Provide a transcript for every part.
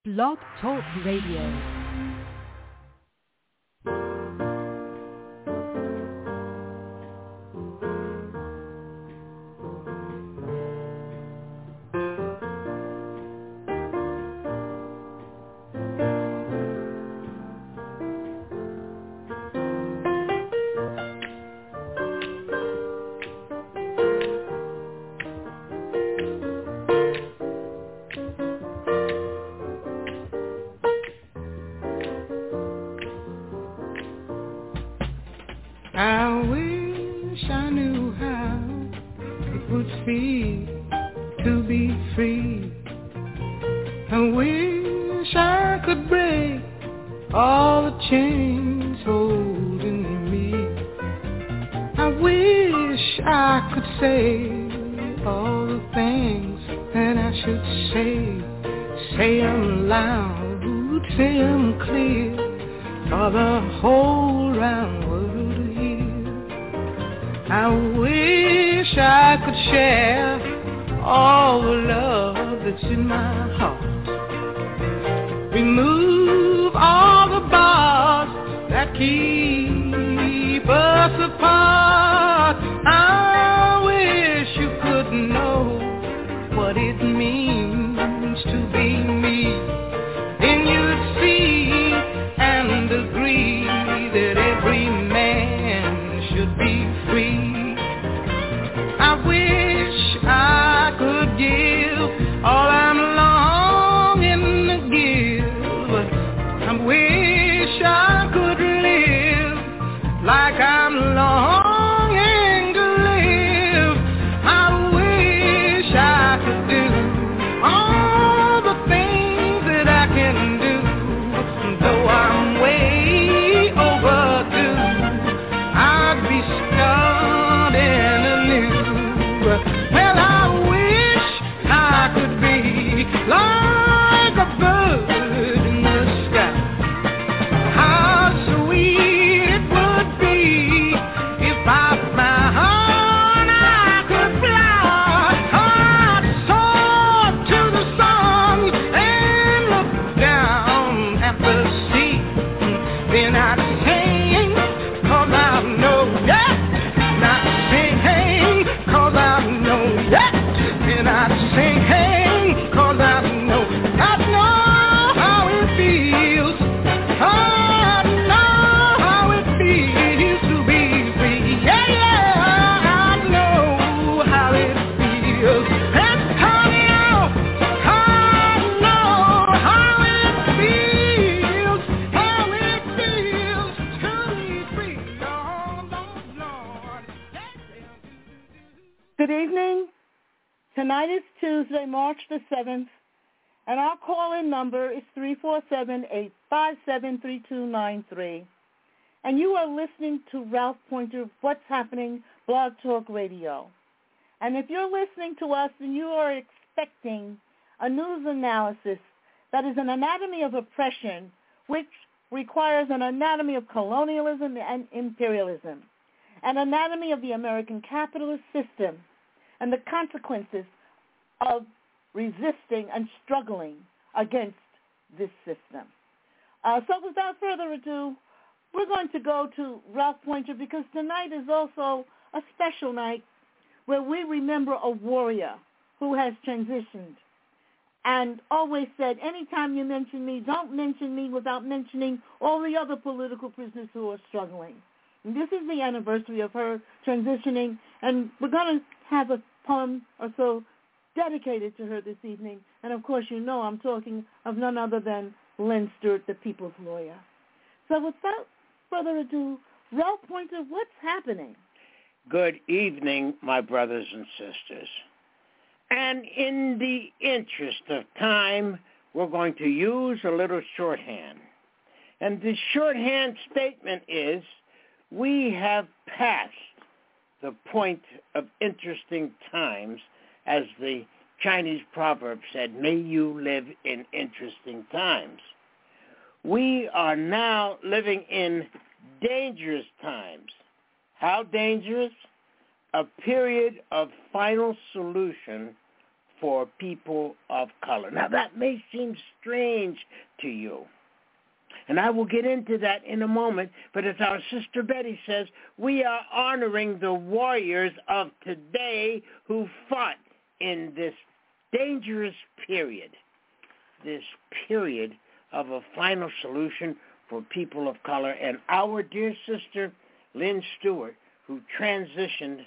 Blog Talk Radio. Good evening. Tonight is Tuesday, March the 7th, and our call-in number is 347-857-3293. And you are listening to Ralph Pointer of What's Happening, Blog Talk Radio. And if you're listening to us and you are expecting a news analysis that is an anatomy of oppression, which requires an anatomy of colonialism and imperialism, an anatomy of the American capitalist system, and the consequences of resisting and struggling against this system. So without further ado, we're going to go to Ralph Pointer because tonight is also a special night where we remember a warrior who has transitioned and always said, anytime you mention me, don't mention me without mentioning all the other political prisoners who are struggling. And this is the anniversary of her transitioning, and we're going to have a poem or so dedicated to her this evening. And, of course, you know I'm talking of none other than Len Stewart, the people's lawyer. So without further ado, Ralph Pointer, what's happening? Good evening, my brothers and sisters. And in the interest of time, we're going to use a little shorthand. And the shorthand statement is, we have passed the point of interesting times, as the Chinese proverb said, may you live in interesting times. We are now living in dangerous times. How dangerous? A period of final solution for people of color. Now, that may seem strange to you, and I will get into that in a moment, but as our sister Betty says, we are honoring the warriors of today who fought in this dangerous period, this period of a final solution for people of color. And our dear sister Lynn Stewart, who transitioned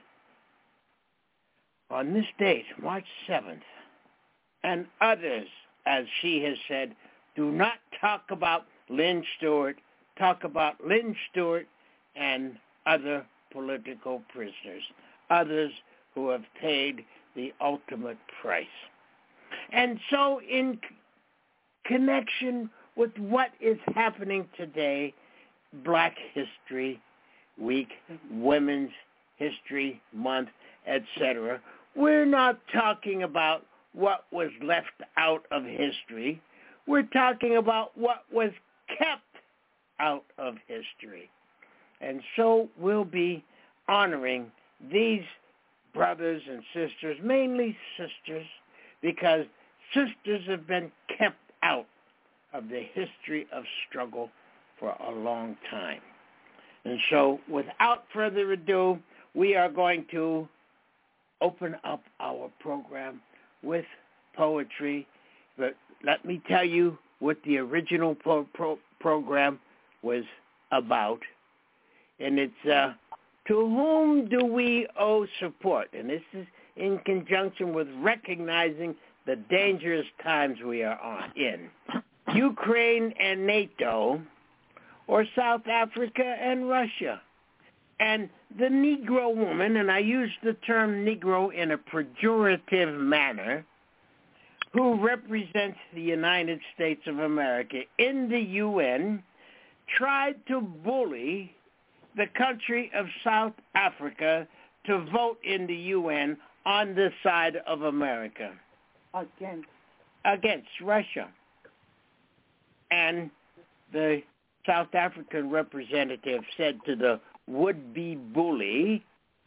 on this date, March 7th, and others, as she has said, do not talk about Lynn Stewart, talk about Lynn Stewart and other political prisoners, others who have paid the ultimate price. And so in connection with what is happening today, Black History Week, Women's History Month, etc., we're not talking about what was left out of history. We're talking about what was kept out of history. And so we'll be honoring these brothers and sisters, mainly sisters, because sisters have been kept out of the history of struggle for a long time. And so without further ado, we are going to open up our program with poetry. But let me tell you what the original program was about. And it's to whom do we owe support? And this is in conjunction with recognizing the dangerous times we are in. Ukraine and NATO, or South Africa and Russia. And the Negro woman, and I use the term Negro in a pejorative manner, who represents the United States of America in the UN, tried to bully the country of South Africa to vote in the UN on the side of America. Against Russia. And the South African representative said to the would-be bully,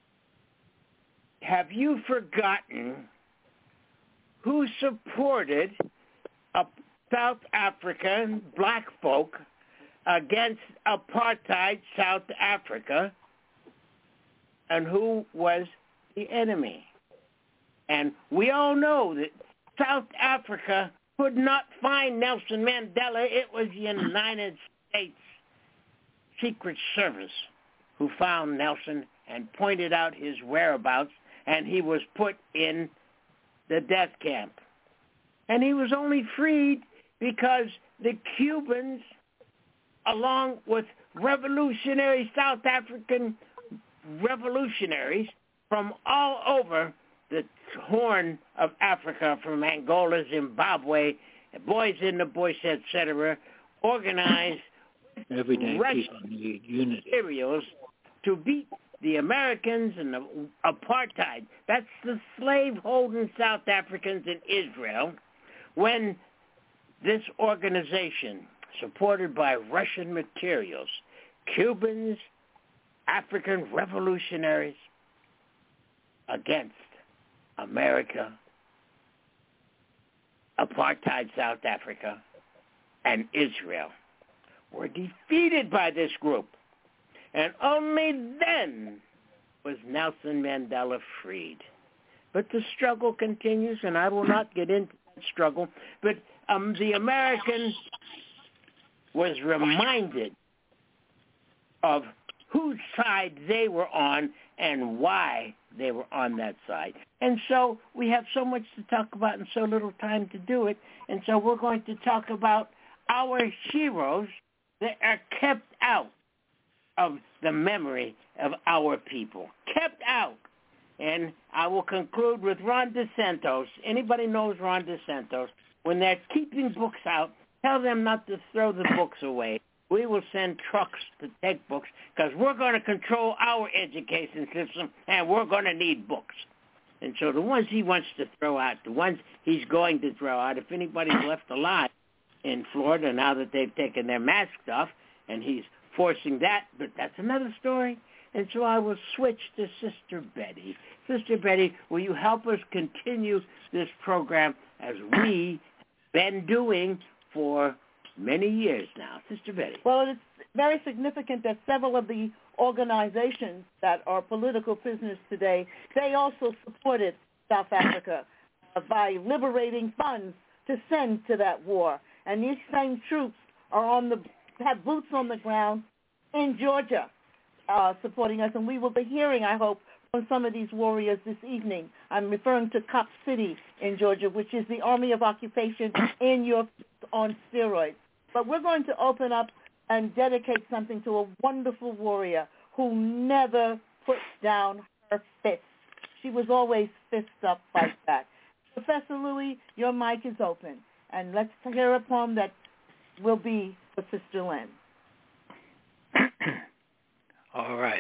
have you forgotten who supported South African black folk against apartheid South Africa, and who was the enemy? And we all know that South Africa could not find Nelson Mandela. It was the United States Secret Service who found Nelson and pointed out his whereabouts, and he was put in the death camp. And he was only freed because the Cubans, along with revolutionary South African revolutionaries from all over the Horn of Africa, from Angola, Zimbabwe, Boys in the Bush, etc., organized everyday Russian materials to beat the Americans and the apartheid. That's the slave-holding South Africans in Israel. When this organization, supported by Russian materials, Cubans, African revolutionaries, against America, apartheid South Africa, and Israel, were defeated by this group. And only then was Nelson Mandela freed. But the struggle continues, and I will not get into that struggle. But the Americans was reminded of whose side they were on and why they were on that side. And so we have so much to talk about and so little time to do it. And so we're going to talk about our heroes that are kept out of the memory of our people. Kept out. And I will conclude with Ron DeSantos. Anybody knows Ron DeSantos? When they're keeping books out, tell them not to throw the books away. We will send trucks to take books because we're going to control our education system and we're going to need books. And so the ones he wants to throw out, the ones he's going to throw out, if anybody's left alive in Florida now that they've taken their mask off, and he's forcing that, but that's another story. And so I will switch to Sister Betty. Sister Betty, will you help us continue this program as we have been doing for many years now? Sister Betty. Well, it's very significant that several of the organizations that are political prisoners today, they also supported South Africa by liberating funds to send to that war. And these same troops are have boots on the ground in Georgia supporting us. And we will be hearing, I hope, from some of these warriors this evening. I'm referring to Cop City in Georgia, which is the Army of Occupation in Europe on steroids. But we're going to open up and dedicate something to a wonderful warrior who never put down her fist. She was always fist up, fight back. Professor Louis, your mic is open, and let's hear a poem that will be for Sister Lynn. All right.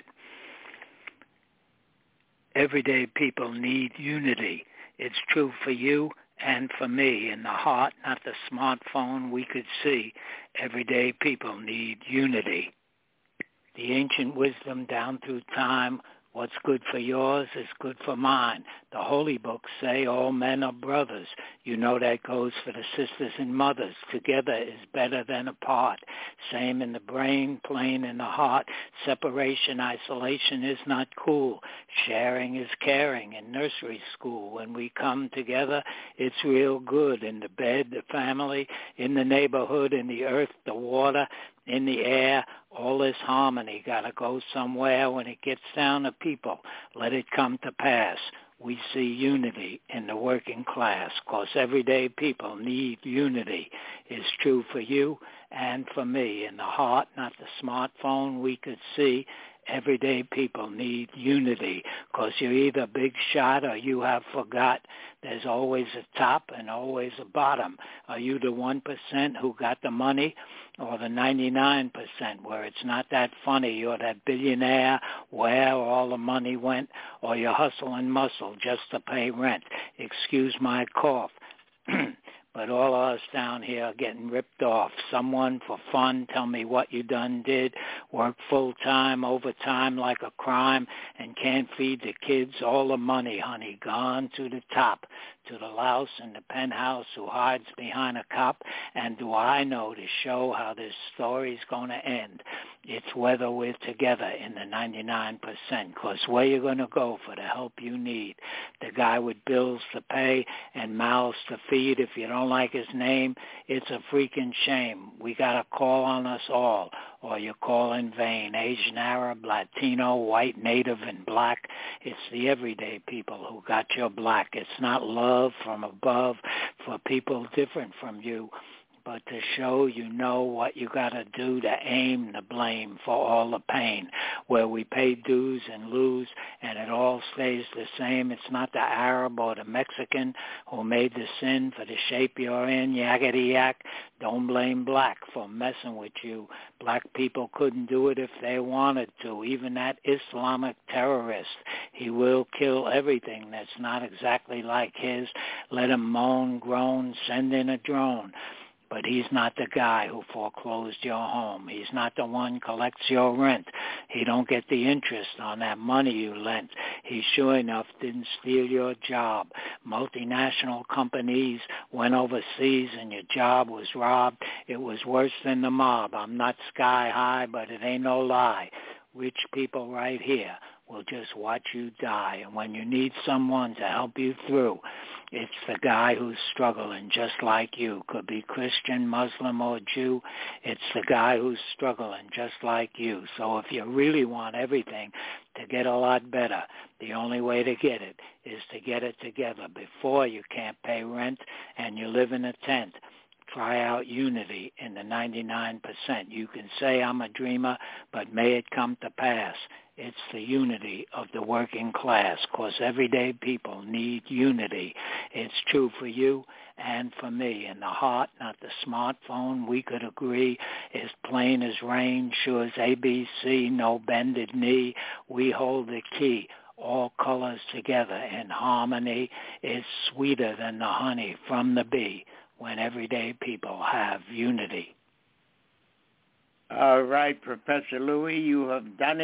Everyday people need unity. It's true for you and for me. In the heart, not the smartphone we could see. Everyday people need unity. The ancient wisdom down through time, what's good for yours is good for mine. The holy books say all men are brothers. You know that goes for the sisters and mothers. Together is better than apart. Same in the brain, plain in the heart. Separation, isolation is not cool. Sharing is caring in nursery school. When we come together, it's real good. In the bed, the family, in the neighborhood, in the earth, the water, in the air, all this harmony gotta go somewhere. When it gets down to people, let it come to pass. We see unity in the working class, 'cause everyday people need unity. It's true for you and for me. In the heart, not the smartphone we could see. Everyday people need unity, 'cause you're either big shot or you have forgot. There's always a top and always a bottom. Are you the 1% who got the money, or the 99% where it's not that funny? You're that billionaire where all the money went, or you hustle and muscle just to pay rent. Excuse my cough. But all of us down here are getting ripped off. Someone for fun, tell me what you done did. Work full-time, overtime like a crime, and can't feed the kids. All the money, honey, gone to the top. To the louse in the penthouse who hides behind a cop. And do I know to show how this story's going to end? It's whether we're together in the 99%, 'cause where you going to go for the help you need? The guy with bills to pay and mouths to feed. If you don't like his name, it's a freaking shame. We got to call on us all, or you call in vain. Asian, Arab, Latino, white, native, and black. It's the everyday people who got your black. It's not love from above for people different from you, but to show you know what you got to do to aim the blame for all the pain, where we pay dues and lose and it all stays the same. It's not the Arab or the Mexican who made the sin for the shape you're in, yakety yak. Don't blame black for messing with you. Black people couldn't do it if they wanted to. Even that Islamic terrorist, he will kill everything that's not exactly like his. Let him moan, groan, send in a drone. But he's not the guy who foreclosed your home. He's not the one collects your rent. He don't get the interest on that money you lent. He sure enough didn't steal your job. Multinational companies went overseas and your job was robbed. It was worse than the mob. I'm not sky high, but it ain't no lie. Rich people right here will just watch you die. And when you need someone to help you through, it's the guy who's struggling just like you. Could be Christian, Muslim, or Jew. It's the guy who's struggling just like you. So if you really want everything to get a lot better, the only way to get it is to get it together. Before you can't pay rent and you live in a tent, try out unity in the 99%. You can say I'm a dreamer, but may it come to pass. It's the unity of the working class, 'cause everyday people need unity. It's true for you and for me. In the heart, not the smartphone, we could agree. As plain as rain, sure as ABC, no bended knee. We hold the key. All colors together in harmony is sweeter than the honey from the bee when everyday people have unity. All right, Professor Louis, you have done it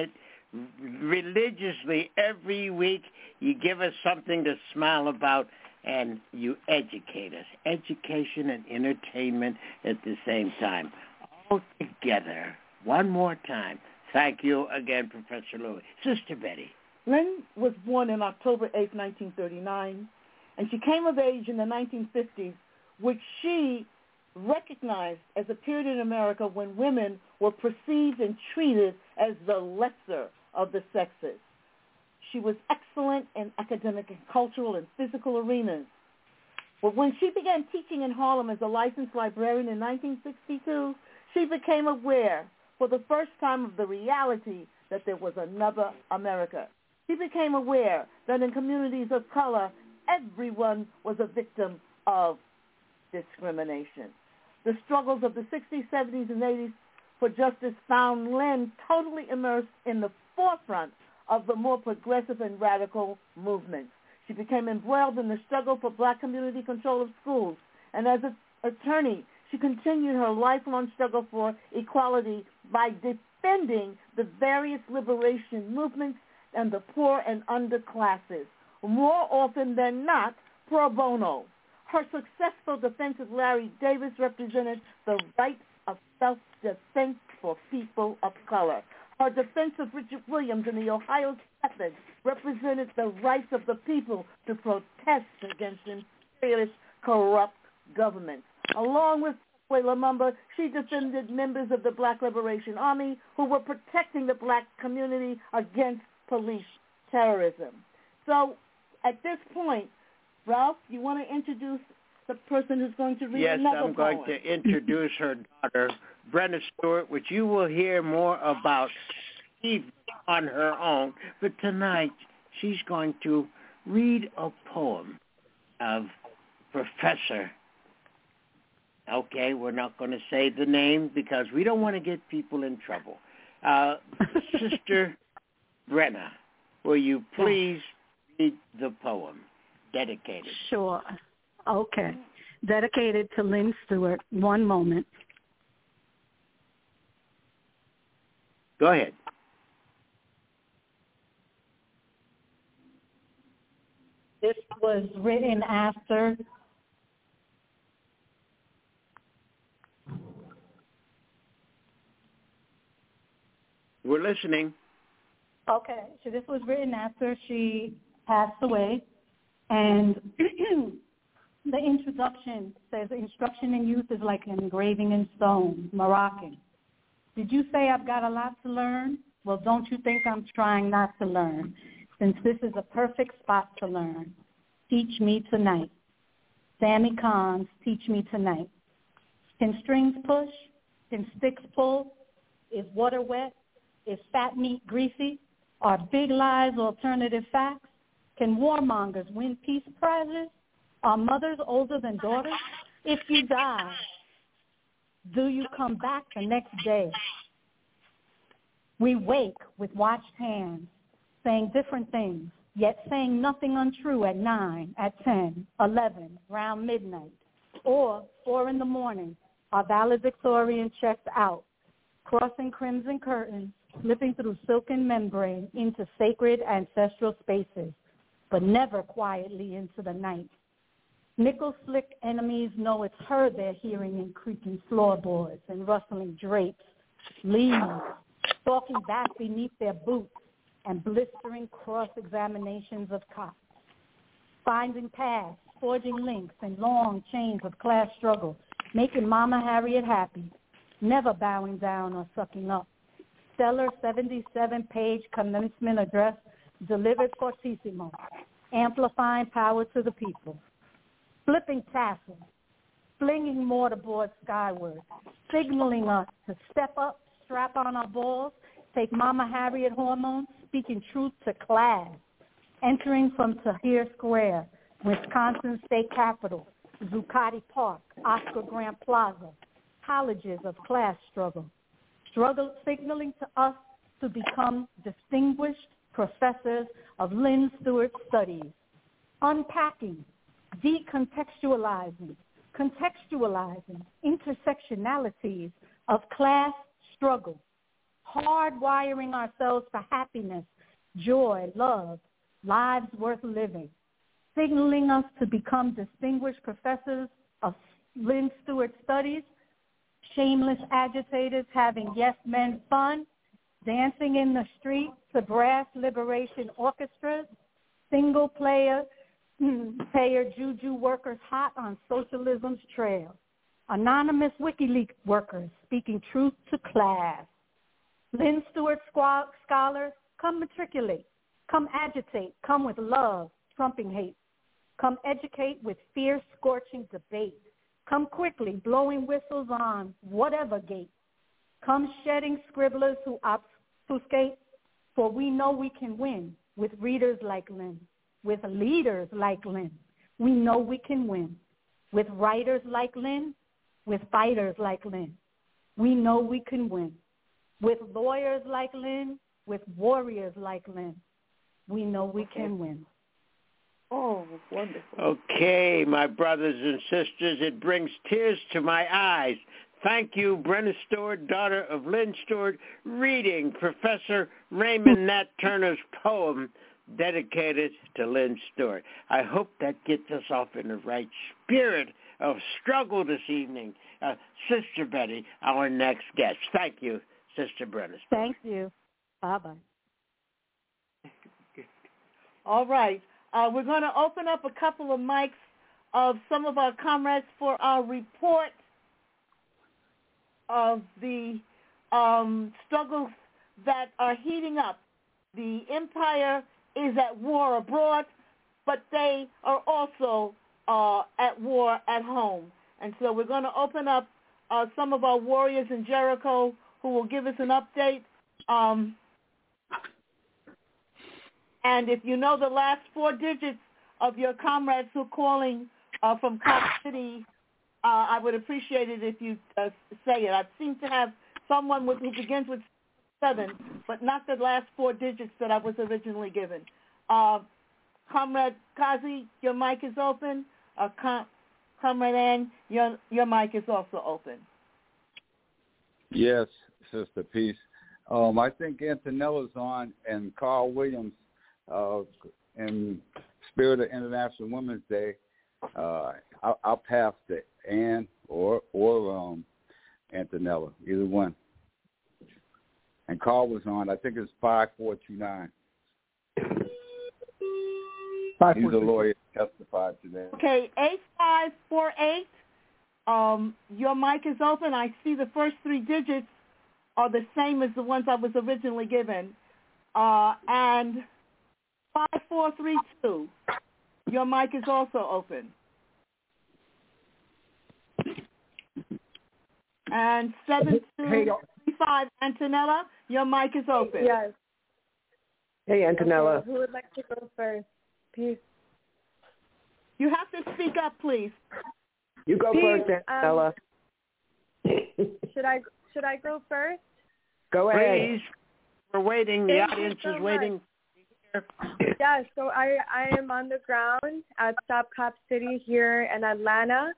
religiously every week. You give us something to smile about, and you educate us. Education and entertainment at the same time. All together. One more time. Thank you again, Professor Louis. Sister Betty. Lynn was born on October 8, 1939, and she came of age in the 1950s, which she recognized as a period in America when women were perceived and treated as the lesser of the sexes. She was excellent in academic and cultural and physical arenas. But when she began teaching in Harlem as a licensed librarian in 1962, she became aware for the first time of the reality that there was another America. She became aware that in communities of color, everyone was a victim of discrimination. The struggles of the 60s, 70s, and 80s for justice found Lynn totally immersed in the forefront of the more progressive and radical movements. She became embroiled in the struggle for black community control of schools, and as an attorney, she continued her lifelong struggle for equality by defending the various liberation movements and the poor and underclasses, more often than not pro bono. Her successful defense of Larry Davis represented the right of self-defense for people of color. Her defense of Richard Williams in the Ohio Method represented the rights of the people to protest against imperialist, corrupt governments. Along with Lumumba, she defended members of the Black Liberation Army who were protecting the black community against police terrorism. So at this point, Ralph, you want to introduce the person who's going to read another poem? Yes, I'm going to introduce her daughter, Brenna Stewart, which you will hear more about on her own. But tonight, she's going to read a poem of Professor. Okay, we're not going to say the name because we don't want to get people in trouble. Sister Brenna, will you please read the poem? Dedicated. Sure. Okay. Dedicated to Lynn Stewart. One moment. Go ahead. This was written after We're listening. Okay. So this was written after she passed away. And the introduction says, instruction in youth is like an engraving in stone, Moroccan. Did you say I've got a lot to learn? Well, don't you think I'm trying not to learn, since this is a perfect spot to learn. Teach me tonight. Sammy Cons, teach me tonight. Can strings push? Can sticks pull? Is water wet? Is fat meat greasy? Are big lies alternative facts? Can warmongers win peace prizes? Are mothers older than daughters? If you die, do you come back the next day? We wake with watched hands, saying different things, yet saying nothing untrue at 9, at 10, 11, round midnight, or 4 in the morning, our valedictorian checks out, crossing crimson curtains, slipping through silken membrane into sacred ancestral spaces, but never quietly into the night. Nickel-slick enemies know it's her they're hearing in creaking floorboards and rustling drapes, leaves, stalking back beneath their boots and blistering cross-examinations of cops. Finding paths, forging links, and long chains of class struggle, making Mama Harriet happy, never bowing down or sucking up. Stellar 77-page commencement address delivered fortissimo, amplifying power to the people. Flipping tassels, flinging mortarboard skyward, signaling us to step up, strap on our balls, take Mama Harriet hormones, speaking truth to class, entering from Tahrir Square, Wisconsin State Capitol, Zuccotti Park, Oscar Grant Plaza, colleges of class struggle, signaling to us to become distinguished professors of Lynn Stewart studies, unpacking, decontextualizing, contextualizing intersectionalities of class struggle, hardwiring ourselves for happiness, joy, love, lives worth living, signaling us to become distinguished professors of Lynn Stewart studies, shameless agitators having yes men fun, dancing in the street to brass liberation orchestras, single payer juju workers hot on socialism's trail, anonymous WikiLeaks workers speaking truth to class. Lynn Stewart scholars, come matriculate, come agitate, come with love, trumping hate, come educate with fierce, scorching debate, come quickly, blowing whistles on whatever gate, come shedding scribblers who obfuscate, for we know we can win with readers like Lynn, with leaders like Lynn. We know we can win with writers like Lynn, with fighters like Lynn. We know we can win with lawyers like Lynn, with warriors like Lynn. We know we can win. Oh, wonderful. Okay, my brothers and sisters, it brings tears to my eyes. Thank you, Brenna Stewart, daughter of Lynn Stewart, reading Professor Raymond Nat Turner's poem dedicated to Lynn Stewart. I hope that gets us off in the right spirit of struggle this evening. Sister Betty, our next guest. Thank you, Sister Brenna. Thank you. Bye-bye. All right. We're going to open up a couple of mics of some of our comrades for our report of the struggles that are heating up. The empire is at war abroad, but they are also at war at home. And so we're going to open up some of our warriors in Jericho who will give us an update. And if you know the last 4 digits of your comrades who are calling from Cop City, I would appreciate it if you say it. I seem to have someone who begins with 7, but not the last 4 digits that I was originally given. Comrade Kazi, your mic is open. Comrade Ann, your mic is also open. Yes, Sister Peace. I think Antonella's on, and Carl Williams, in spirit of International Women's Day, I'll pass to Ann or Antonella, either one. And Carl was on. I think it's 5429. He's a lawyer testified today. Okay, 8548. Your mic is open. I see the first 3 digits are the same as the ones I was originally given. And 5432. Your mic is also open. And 7235, Antonella, your mic is open. Yes. Hey, Antonella. Okay, who would like to go first? Peace. You have to speak up, please. You go first, Antonella. Should I go first? Go ahead. Please. We're waiting. The audience is waiting. Yeah, so I am on the ground at Stop Cop City here in Atlanta.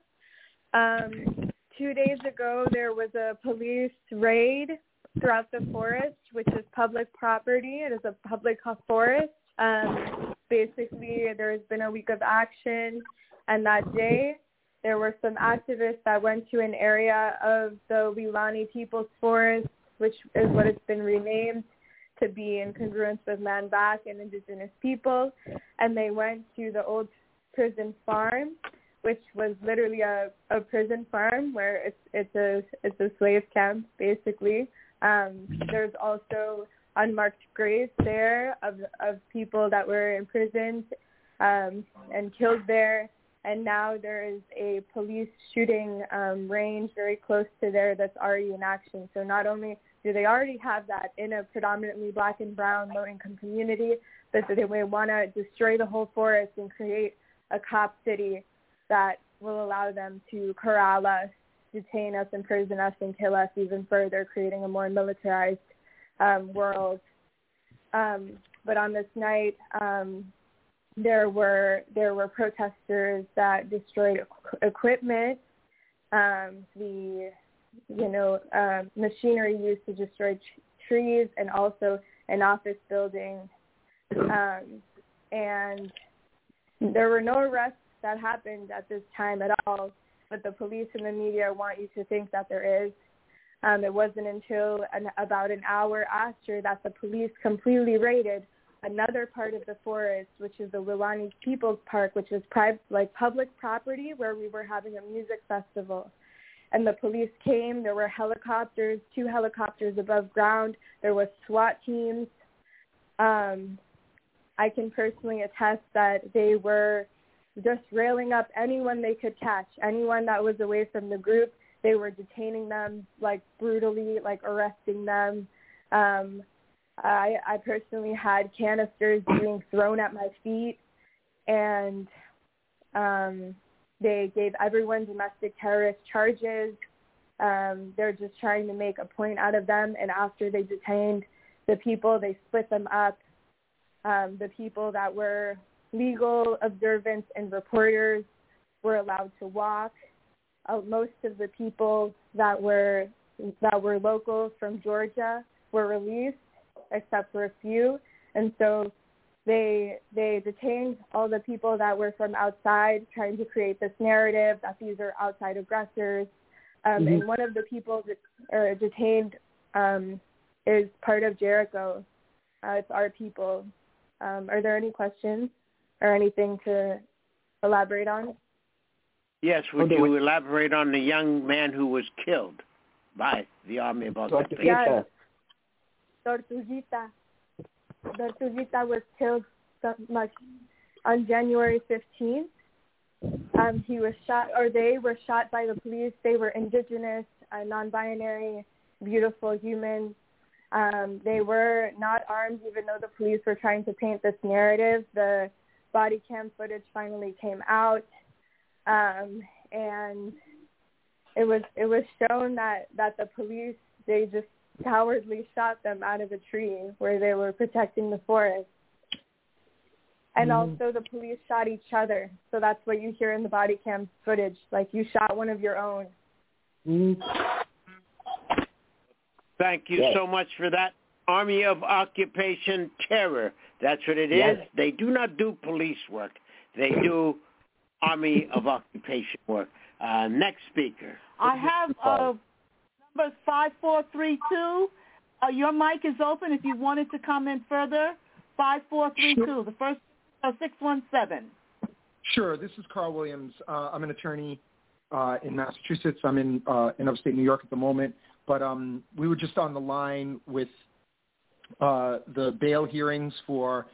2 days ago, there was a police raid throughout the forest, which is public property. It is a public forest. Basically, there has been a week of action, and that day, there were some activists that went to an area of the Weelaunee People's Forest, which is what it's been renamed to be in congruence with land back and indigenous people, and they went to the old prison farm, which was literally a prison farm where it's a slave camp basically. There's also unmarked graves there of people that were imprisoned and killed there, and now there is a police shooting range very close to there that's already in action. So not only do they already have that in a predominantly black and brown low-income community, but they want to destroy the whole forest and create a cop city that will allow them to corral us, detain us, imprison us, and kill us even further, creating a more militarized world. But on this night, there were protesters that destroyed equipment, machinery used to destroy trees and also an office building. And there were no arrests that happened at this time at all, but the police and the media want you to think that there is. It wasn't until about an hour after that the police completely raided another part of the forest, which is the Wilani People's Park, which is public property where we were having a music festival. And the police came. There were helicopters, 2 helicopters above ground. There was SWAT teams. I can personally attest that they were just railing up anyone they could catch, anyone that was away from the group. They were detaining them, brutally, arresting them. I personally had canisters being thrown at my feet, and they gave everyone domestic terrorist charges. They're just trying to make a point out of them, and after they detained the people, they split them up. The people that were legal observants and reporters were allowed to walk. Most of the people that were locals from Georgia were released, except for a few. And so they detained all the people that were from outside, trying to create this narrative that these are outside aggressors. And one of the people detained is part of Jericho. It's our people. Are there any questions or anything to elaborate on? Yes, would you elaborate on the young man who was killed by the Army of Occupation? Yes. Tortuguita was killed on January 15th. He was shot, or they were shot by the police. They were indigenous, non-binary, beautiful humans. They were not armed, even though the police were trying to paint this narrative. The body cam footage finally came out, and it was shown that the police, they just cowardly shot them out of a tree where they were protecting the forest. And also the police shot each other. So that's what you hear in the body cam footage. You shot one of your own. Thank you so much for that. Army of Occupation Terror. That's what it is. They do not do police work. They do Army of Occupation work. Next speaker. I have number 5432. Your mic is open if you wanted to comment further. 5432. The first 617. Sure. This is Carl Williams. I'm an attorney in Massachusetts. I'm in upstate New York at the moment. But we were just on the line with the bail hearings for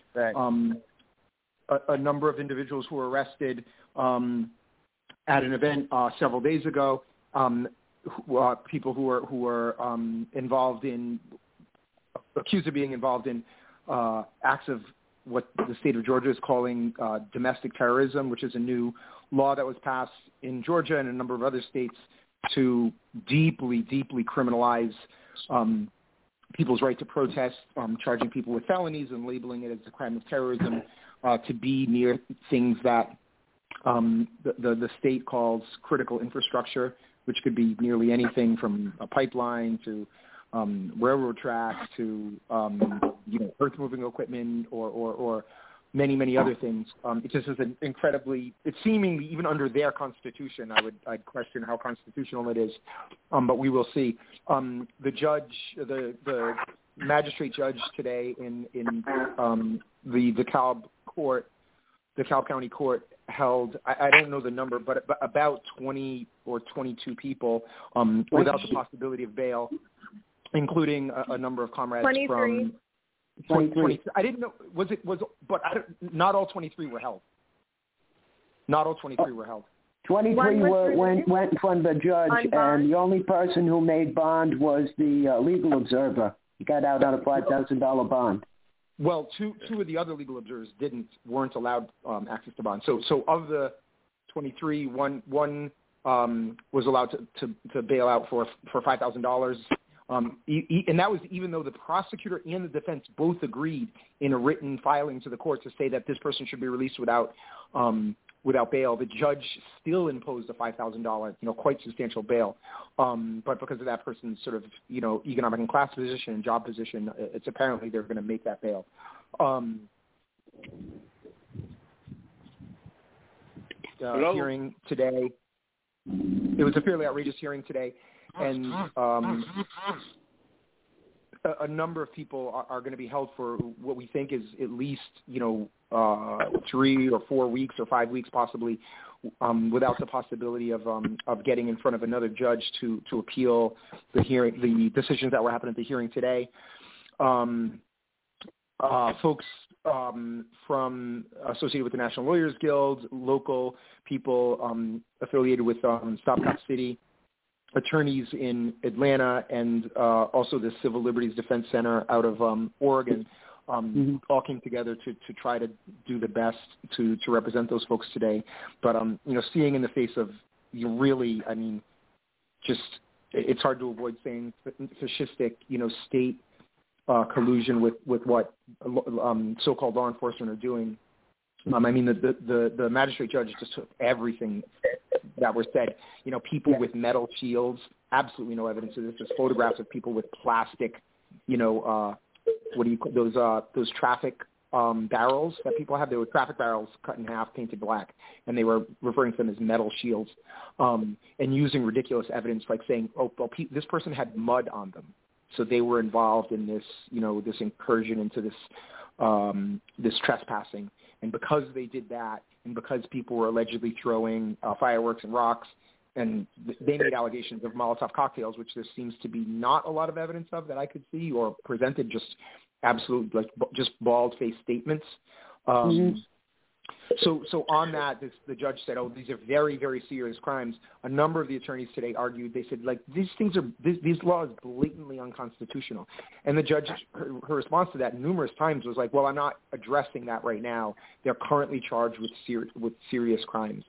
a number of individuals who were arrested at an event several days ago. People who were involved in, accused of being involved in acts of what the state of Georgia is calling domestic terrorism, which is a new law that was passed in Georgia and a number of other states to deeply, deeply criminalize people's right to protest, charging people with felonies and labeling it as a crime of terrorism, to be near things that the state calls critical infrastructure, which could be nearly anything from a pipeline to railroad tracks to earth-moving equipment or many, many other things. It just is an incredibly, it's seemingly, even under their constitution, I'd question how constitutional it is, but we will see. The judge, the magistrate judge today in the DeKalb court, DeKalb County Court, held, I don't know the number, but about 20 or 22 people without the possibility of bail, including a number of comrades 23. from 20. I didn't know, but not all 23 were held. Not all 23 were held. 23 went in front of the judge, and the only person who made bond was the legal observer. He got out on a $5,000 bond. Well, two of the other legal observers weren't allowed access to bond. So of the 23, one was allowed to bail out for $5,000. And that was even though the prosecutor and the defense both agreed in a written filing to the court to say that this person should be released without without bail. The judge still imposed a $5,000, quite substantial bail. But because of that person's sort of, economic and class position and job position, it's apparently they're going to make that bail. Hearing today, it was a fairly outrageous hearing today, and a number of people are going to be held for what we think is at least, 3 or 4 weeks or 5 weeks possibly, without the possibility of getting in front of another judge to appeal the decisions that were happening at the hearing today. Folks from associated with the National Lawyers Guild, local people affiliated with Stop Cop City, attorneys in Atlanta, and also the Civil Liberties Defense Center out of Oregon, all came together to try to do the best to represent those folks today. But, seeing in the face of it's hard to avoid saying fascistic, state collusion with what so-called law enforcement are doing. The magistrate judge just took everything that was said. People with metal shields, absolutely no evidence of this. There's photographs of people with plastic, those traffic barrels that people have. They were traffic barrels cut in half, painted black, and they were referring to them as metal shields, and using ridiculous evidence like saying, this person had mud on them, so they were involved in this, this incursion into this trespassing. And because they did that, and because people were allegedly throwing fireworks and rocks, and they made allegations of Molotov cocktails, which there seems to be not a lot of evidence of that I could see, or presented just absolute, just bald-faced statements. So on that, the judge said, these are very, very serious crimes. A number of the attorneys today argued, they said, these laws are blatantly unconstitutional. And the judge, her response to that numerous times was like, well, I'm not addressing that right now. They're currently charged with serious crimes,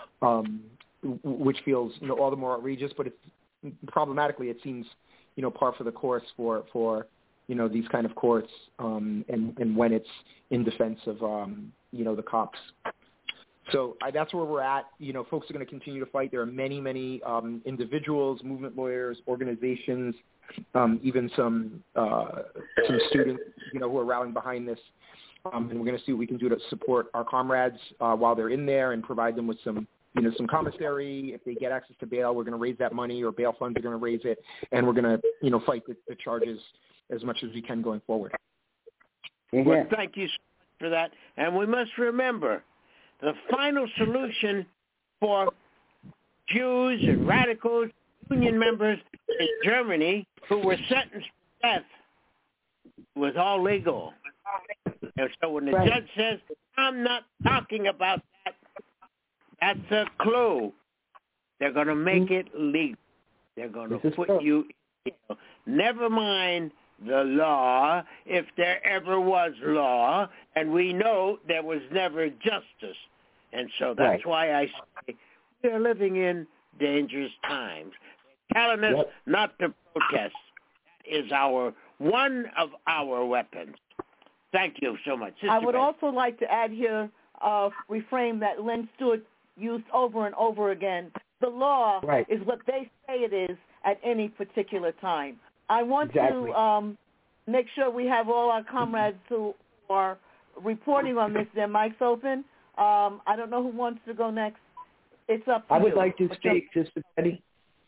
which feels, all the more outrageous, but problematically, it seems, par for the course for these kind of courts, and when it's in defense of, the cops. So that's where we're at. Folks are going to continue to fight. There are many, many individuals, movement lawyers, organizations, even some students, who are rallying behind this. And we're going to see what we can do to support our comrades while they're in there and provide them with some commissary. If they get access to bail, we're going to raise that money, or bail funds are going to raise it, and we're going to, fight the charges as much as we can going forward. Well, thank you for that. And we must remember, the final solution for Jews and radicals, union members in Germany who were sentenced to death was all legal. And so when the judge says, I'm not talking about that, that's a clue. They're going to make it legal. They're going to put you in jail. Never mind the law, if there ever was law, and we know there was never justice. And so that's why I say we are living in dangerous times. Telling us not to protest is one of our weapons. Thank you so much. Sister I would Beth. also like to add here a reframe that Len Stewart used over and over again. The law is what they say it is at any particular time. I want to make sure we have all our comrades who are reporting on this. Their mic's open. I don't know who wants to go next. It's up to you. I would like to speak, Sister Betty.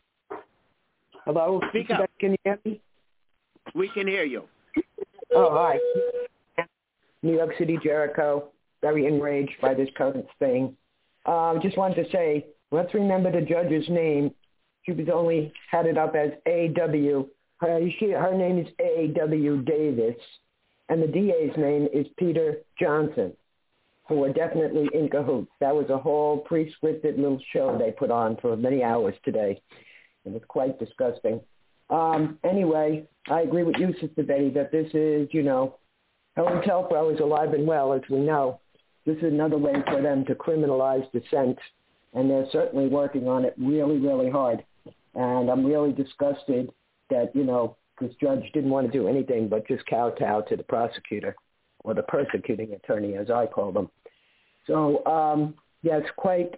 Hello? Speak Sister up. Betty, can you hear me? We can hear you. Oh, hi. New York City, Jericho. Very enraged by this current thing. Just wanted to say, let's remember the judge's name. She was only had it up as A.W. Her name is A.W. Davis, and the DA's name is Peter Johnson, who are definitely in cahoots. That was a whole pre-scripted little show they put on for many hours today. It was quite disgusting. Anyway, I agree with you, Sister Betty, that this is, Helen Telfro is alive and well, as we know. This is another way for them to criminalize dissent, and they're certainly working on it really, really hard. And I'm really disgusted that, this judge didn't want to do anything but just kowtow to the prosecutor, or the persecuting attorney, as I call them. So yes, quite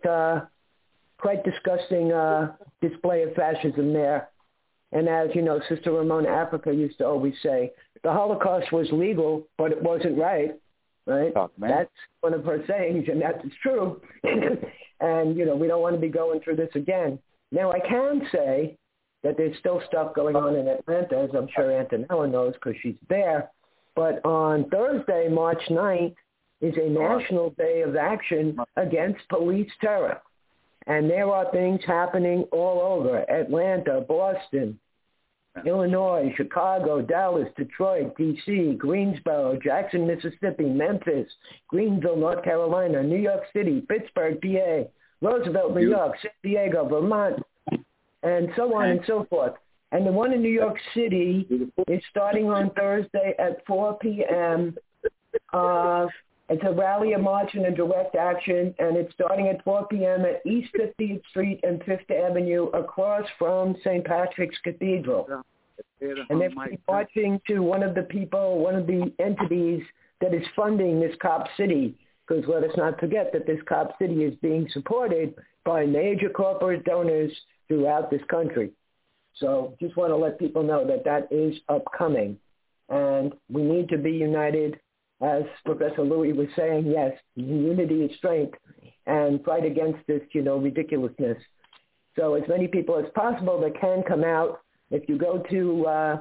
disgusting display of fascism there. And as you know, Sister Ramona Africa used to always say, the Holocaust was legal, but it wasn't right. Right? That's one of her sayings, and that's true. And, you know, we don't want to be going through this again. Now, I can say that there's still stuff going on in Atlanta, as I'm sure Antonella knows because she's there. But on Thursday, March 9th, is a national day of action against police terror. And there are things happening all over, Atlanta, Boston, Illinois, Chicago, Dallas, Detroit, D.C., Greensboro, Jackson, Mississippi, Memphis, Greenville, North Carolina, New York City, Pittsburgh, PA, Roosevelt, New York, San Diego, Vermont, and so on and so forth. And the one in New York City is starting on Thursday at 4 p.m. It's a rally, a march, and a direct action, and it's starting at 4 p.m. at East 50th Street and Fifth Avenue across from St. Patrick's Cathedral. And they're marching to one of the entities that is funding this Cop City, because let us not forget that this Cop City is being supported by major corporate donors throughout this country. So just want to let people know that that is upcoming, and we need to be united. As Professor Louis was saying, yes, unity is strength, and fight against this, you know, ridiculousness. So as many people as possible that can come out. If you go to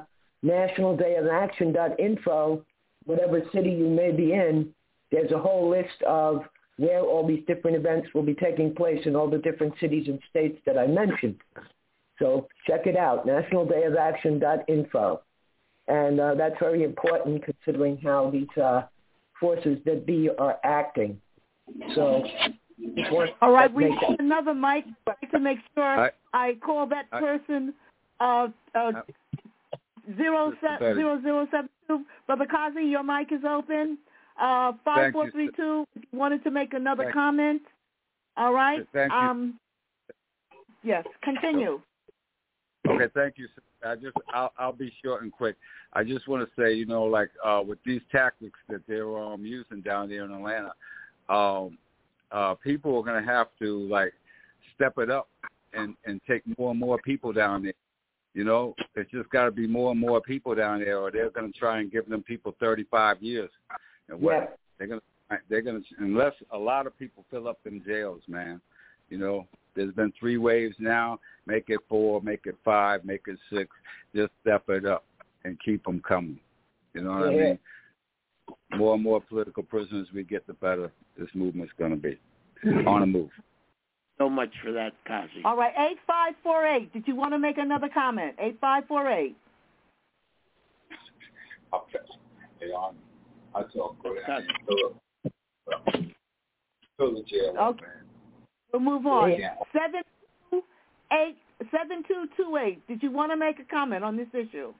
nationaldayofAction.info, whatever city you may be in, there's a whole list of where all these different events will be taking place in all the different cities and states that I mentioned. So check it out, nationaldayofAction.info. And that's very important considering how these forces that be are acting. So, all right, we have another mic to make sure I call that person 0072. Brother Kazi, your mic is open. 5432 wanted to make another comment. All right. Thank you. Yes, continue. Okay, thank you. I'll be short and quick. I just want to say, you know, like with these tactics that they're using down there in Atlanta, people are going to have to like step it up and take more and more people down there. You know, it's just got to be more and more people down there, or they're going to try and give them people 35 years. And what they're going to unless a lot of people fill up them jails, man. You know, there's been 3 waves now. Make it 4, make it 5, make it 6. Just step it up and keep them coming. You know what I mean? More and more political prisoners we get, the better this movement's going to be. On the move. So much for that, Kazi. All right, 8548. Did you want to make another comment? 8548. I talk go down and fill the jail up, man. We'll move on. 7228. Did you want to make a comment on this issue?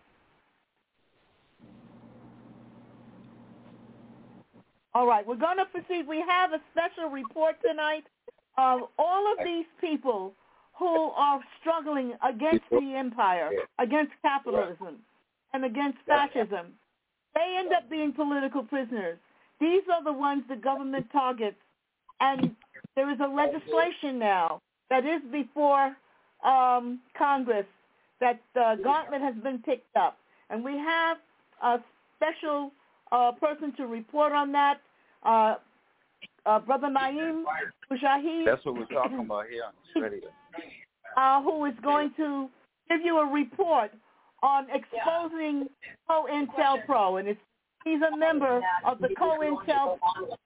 All right, we're going to proceed. We have a special report tonight of all of these people who are struggling against the empire, against capitalism, and against fascism. They end up being political prisoners. These are the ones the government targets, and there is a legislation now that is before Congress that the gauntlet has been picked up. And we have a special person to report on that, Brother Naeem Mujahid. That's what we're talking about here on this radio. Who is going to give you a report on exposing COINTELPRO. And he's a member of the COINTELPRO.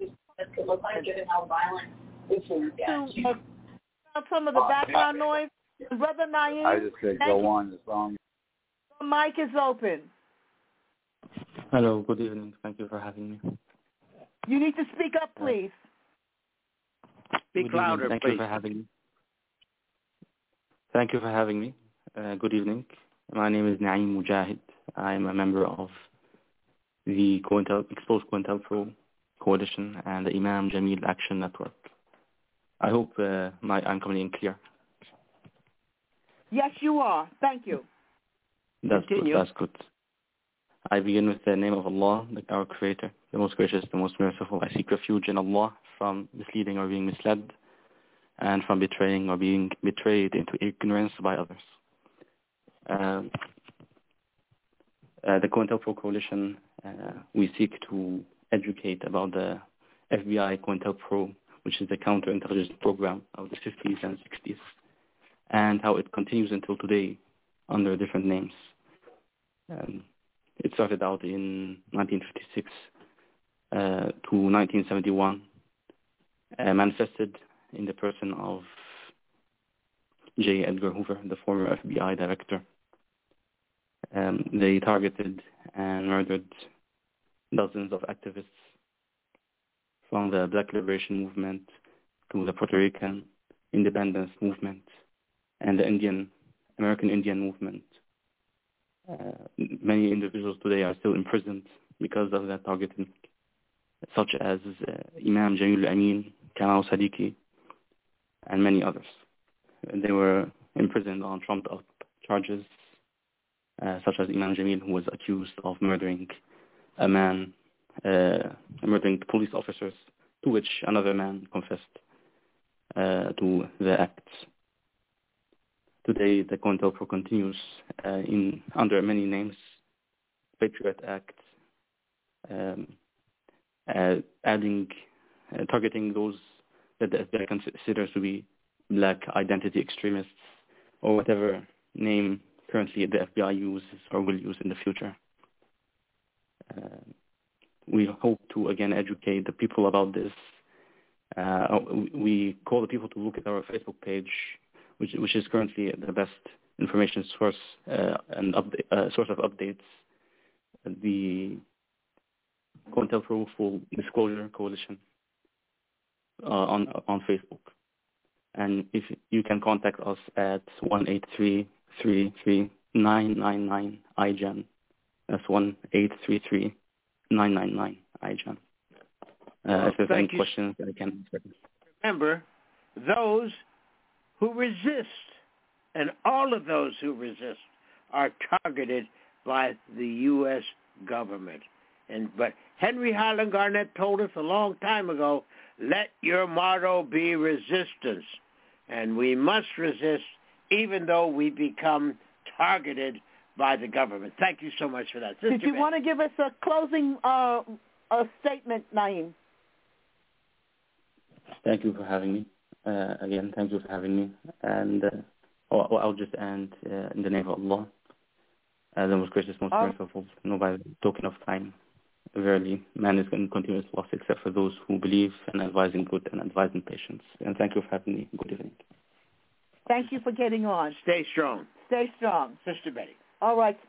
Some of the background noise. Brother Naeem, I just said go on as long as the mic is open. Hello, good evening. Thank you for having me. You need to speak up, please. Speak louder, Thank please. you for having me. Thank you for having me. Good evening. My name is Naeem Mujahid. I am a member of the Exposed COINTELPRO Coalition and the Imam Jamil Action Network. I hope I'm coming in clear. Yes, you are. Thank you. That's good. That's good. I begin with the name of Allah, our Creator, the most gracious, the most merciful. I seek refuge in Allah from misleading or being misled. and from betraying or being betrayed into ignorance by others. The COINTELPRO Coalition, we seek to educate about the FBI COINTELPRO, which is the counterintelligence program of the 50s and 60s, and how it continues until today under different names. It started out in 1956 to 1971, manifested in the person of J. Edgar Hoover, the former FBI director. They targeted and murdered dozens of activists, from the Black Liberation Movement to the Puerto Rican independence movement and the American Indian movement. Many individuals today are still imprisoned because of that targeting, such as Imam Jamil Amin, Kamal Sadiqi, and many others. They were imprisoned on trumped-up charges, such as Imam Jamil, who was accused of murdering a man, murdering police officers, to which another man confessed to the acts. Today, the COINTELPRO continues under many names: Patriot Act, targeting those that the FBI considers to be black identity extremists, or whatever name currently the FBI uses or will use in the future. We hope to again educate the people about this. We call the people to look at our Facebook page, which is currently the best information source and source of updates. The COINTELPRO Full Disclosure Coalition on Facebook, and if you can contact us at 1-833-33999-IGEN. That's 1-833-999-IGEN. If there's any questions, I can answer. Remember, those who resist, and all of those who resist, are targeted by the U.S. government. But Henry Highland Garnet told us a long time ago, let your motto be resistance. And we must resist even though we become targeted by the government. Thank you so much for that. Sister Did you want to give us a closing a statement, Naeem? Thank you for having me. Again, thank you for having me. And I'll just end in the name of Allah, the most gracious, most merciful, no by token of time. Verily, man is in continuous loss except for those who believe and advise in good and advise in patience. And thank you for having me. Good evening. Thank you for getting on. Stay strong. Stay strong. Sister Betty. All right.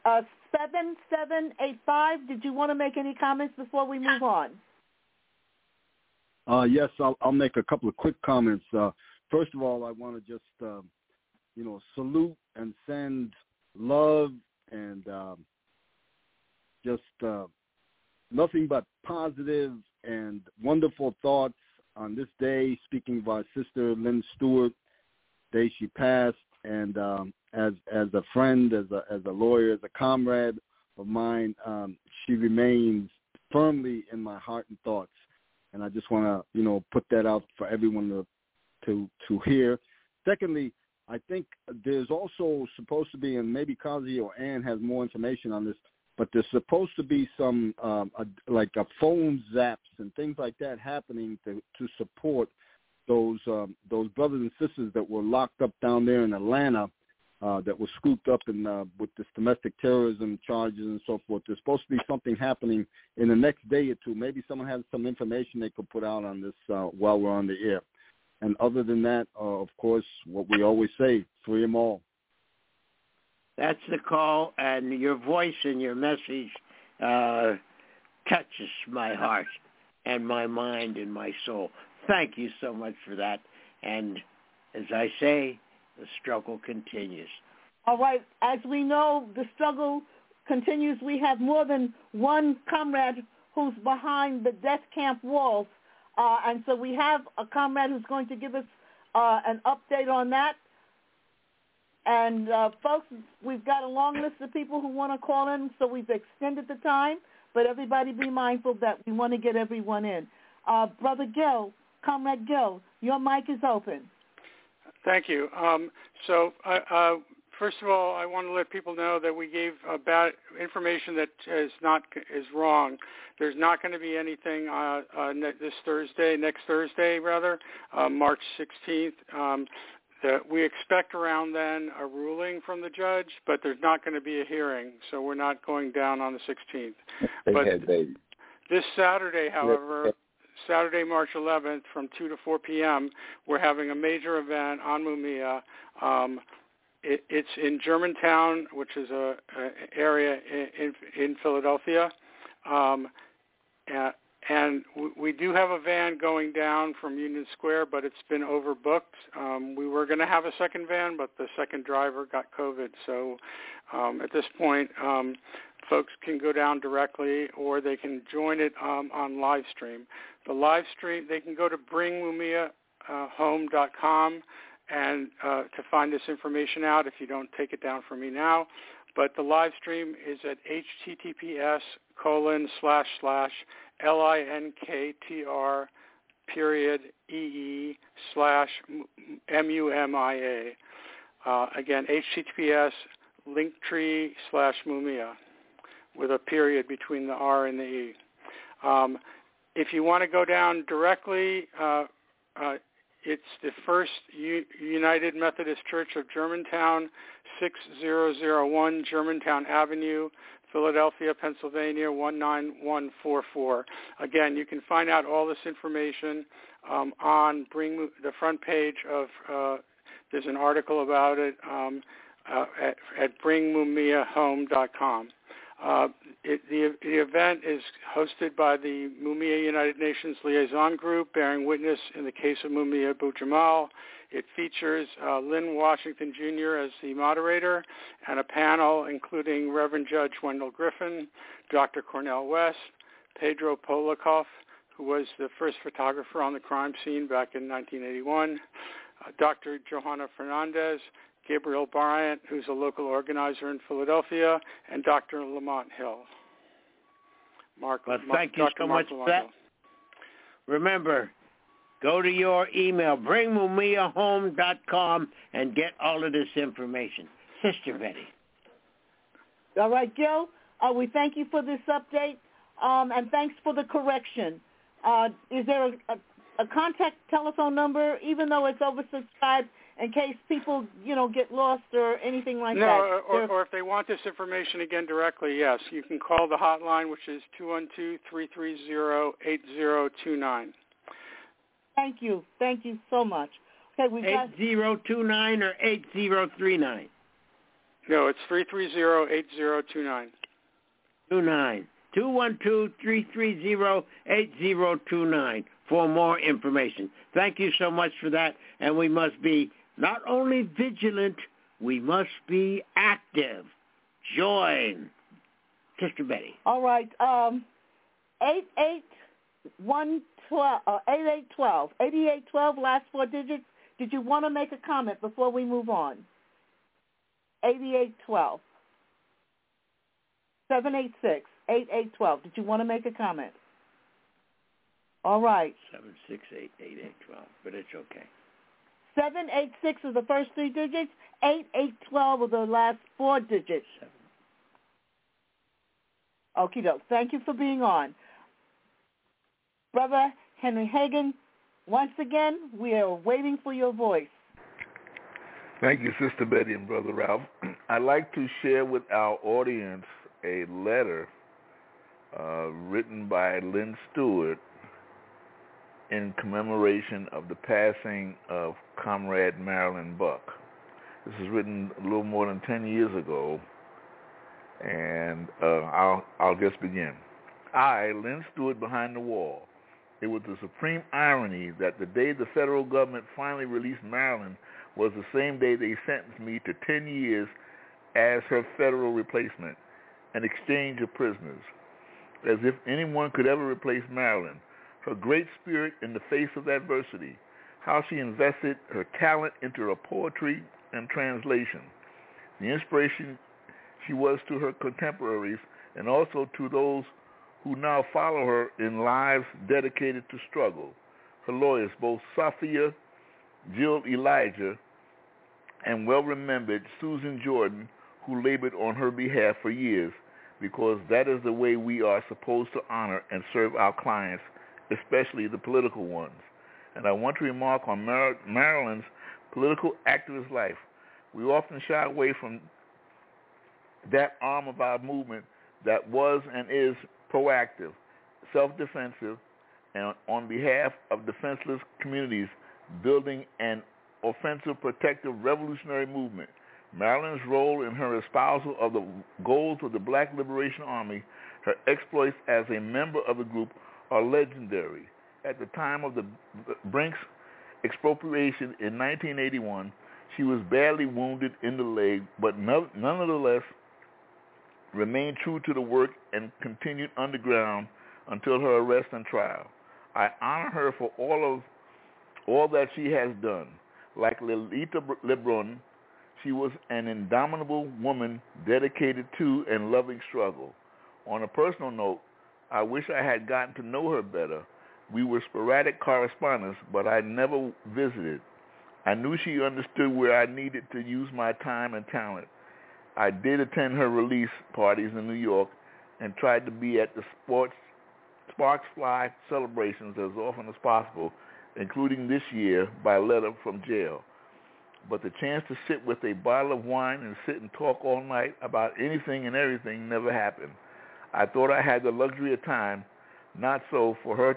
7785, did you want to make any comments before we move on? Yes, I'll make a couple of quick comments. First of all, I want to just, salute and send love and just nothing but positive and wonderful thoughts on this day, speaking of our sister Lynn Stewart, day she passed, and as a friend, as a lawyer, as a comrade of mine, she remains firmly in my heart and thoughts. And I just want to, put that out for everyone to hear. Secondly, I think there's also supposed to be, and maybe Kazi or Ann has more information on this, but there's supposed to be some like a phone zaps and things like that happening to support those brothers and sisters that were locked up down there in Atlanta, that were scooped up in with this domestic terrorism charges and so forth. There's supposed to be something happening in the next day or two. Maybe someone has some information they could put out on this while we're on the air. And other than that, of course, what we always say, free them all. That's the call, and your voice and your message touches my heart and my mind and my soul. Thank you so much for that. And as I say, the struggle continues. All right. As we know, the struggle continues. We have more than one comrade who's behind the death camp walls. And so we have a comrade who's going to give us an update on that. And, folks, we've got a long list of people who want to call in, so we've extended the time. But everybody be mindful that we want to get everyone in. Brother Gil, Comrade Gil, your mic is open. Thank you. First of all, I want to let people know that we gave bad information that is wrong. There's not going to be anything next Thursday, March 16th. That we expect around then a ruling from the judge, but there's not going to be a hearing, so we're not going down on the 16th. But this Saturday, however, Saturday, March 11th, from 2 to 4 p.m., we're having a major event on Mumia. It's in Germantown, which is a area in Philadelphia, and we do have a van going down from Union Square, but it's been overbooked. We were going to have a second van, but the second driver got COVID. So at this point, folks can go down directly, or they can join it on live stream. The live stream, they can go to bringmumia.home.com and to find this information out if you don't take it down from me now. But the live stream is at https://linktr.ee/mumia. Again, https://linktree/mumia with a period between the R and the E. If you want to go down directly, it's the First United Methodist Church of Germantown, 6001 Germantown Avenue, Philadelphia, Pennsylvania, 19144. Again, you can find out all this information on the front page of, there's an article about it at bringmumiahome.com. The event is hosted by the Mumia United Nations Liaison Group, bearing witness in the case of Mumia Abu Jamal. It features Lynn Washington Jr. as the moderator and a panel including Reverend Judge Wendell Griffin, Dr. Cornel West, Pedro Polikoff, who was the first photographer on the crime scene back in 1981, Dr. Johanna Fernandez, Gabriel Bryant, who's a local organizer in Philadelphia, and Dr. Lamont Hill. Thank you so much for that. Remember, go to your email, bringmumiahome.com, and get all of this information. Sister Betty. All right, Gil, we thank you for this update, and thanks for the correction. Is there a contact telephone number, even though it's oversubscribed, in case people, get lost or anything like that? No, or if they want this information again directly, yes. You can call the hotline, which is 212-330-8029. Thank you. Thank you so much. Okay, we got 8029 or 8039? No, it's 330-8029. 212-330-8029 for more information. Thank you so much for that, and we must be not only vigilant, we must be active. Join. Sister Betty. All right. 8812, last four digits. Did you want to make a comment before we move on? 8812. 786-8812. Did you want to make a comment? All right. 768-8812, but it's okay. 786 is the first three digits. 8812 are the last four digits. Okie doke. Thank you for being on. Brother Henry Hagan, once again, we are waiting for your voice. Thank you, Sister Betty and Brother Ralph. I'd like to share with our audience a letter written by Lynn Stewart in commemoration of the passing of Comrade Marilyn Buck. This was written a little more than 10 years ago, and I'll just begin. I, Lynn Stewart, behind the wall. It was the supreme irony that the day the federal government finally released Marilyn was the same day they sentenced me to 10 years as her federal replacement, an exchange of prisoners. As if anyone could ever replace Marilyn. Her great spirit in the face of adversity, how she invested her talent into her poetry and translation, the inspiration she was to her contemporaries and also to those who now follow her in lives dedicated to struggle. Her lawyers, both Sophia, Jill Elijah, and well-remembered Susan Jordan, who labored on her behalf for years, because that is the way we are supposed to honor and serve our clients, especially the political ones. And I want to remark on Marilyn's political activist life. We often shy away from that arm of our movement that was and is proactive, self-defensive, and on behalf of defenseless communities, building an offensive, protective, revolutionary movement. Marilyn's role in her espousal of the goals of the Black Liberation Army, her exploits as a member of the group, are legendary. At the time of the Brinks expropriation in 1981, she was badly wounded in the leg, but nonetheless remained true to the work and continued underground until her arrest and trial. I honor her for all that she has done. Like Lolita LeBron, she was an indomitable woman dedicated to and loving struggle. On a personal note, I wish I had gotten to know her better. We were sporadic correspondents, but I never visited. I knew she understood where I needed to use my time and talent. I did attend her release parties in New York and tried to be at the Sparks Fly celebrations as often as possible, including this year by letter from jail. But the chance to sit with a bottle of wine and sit and talk all night about anything and everything never happened. I thought I had the luxury of time, not so for her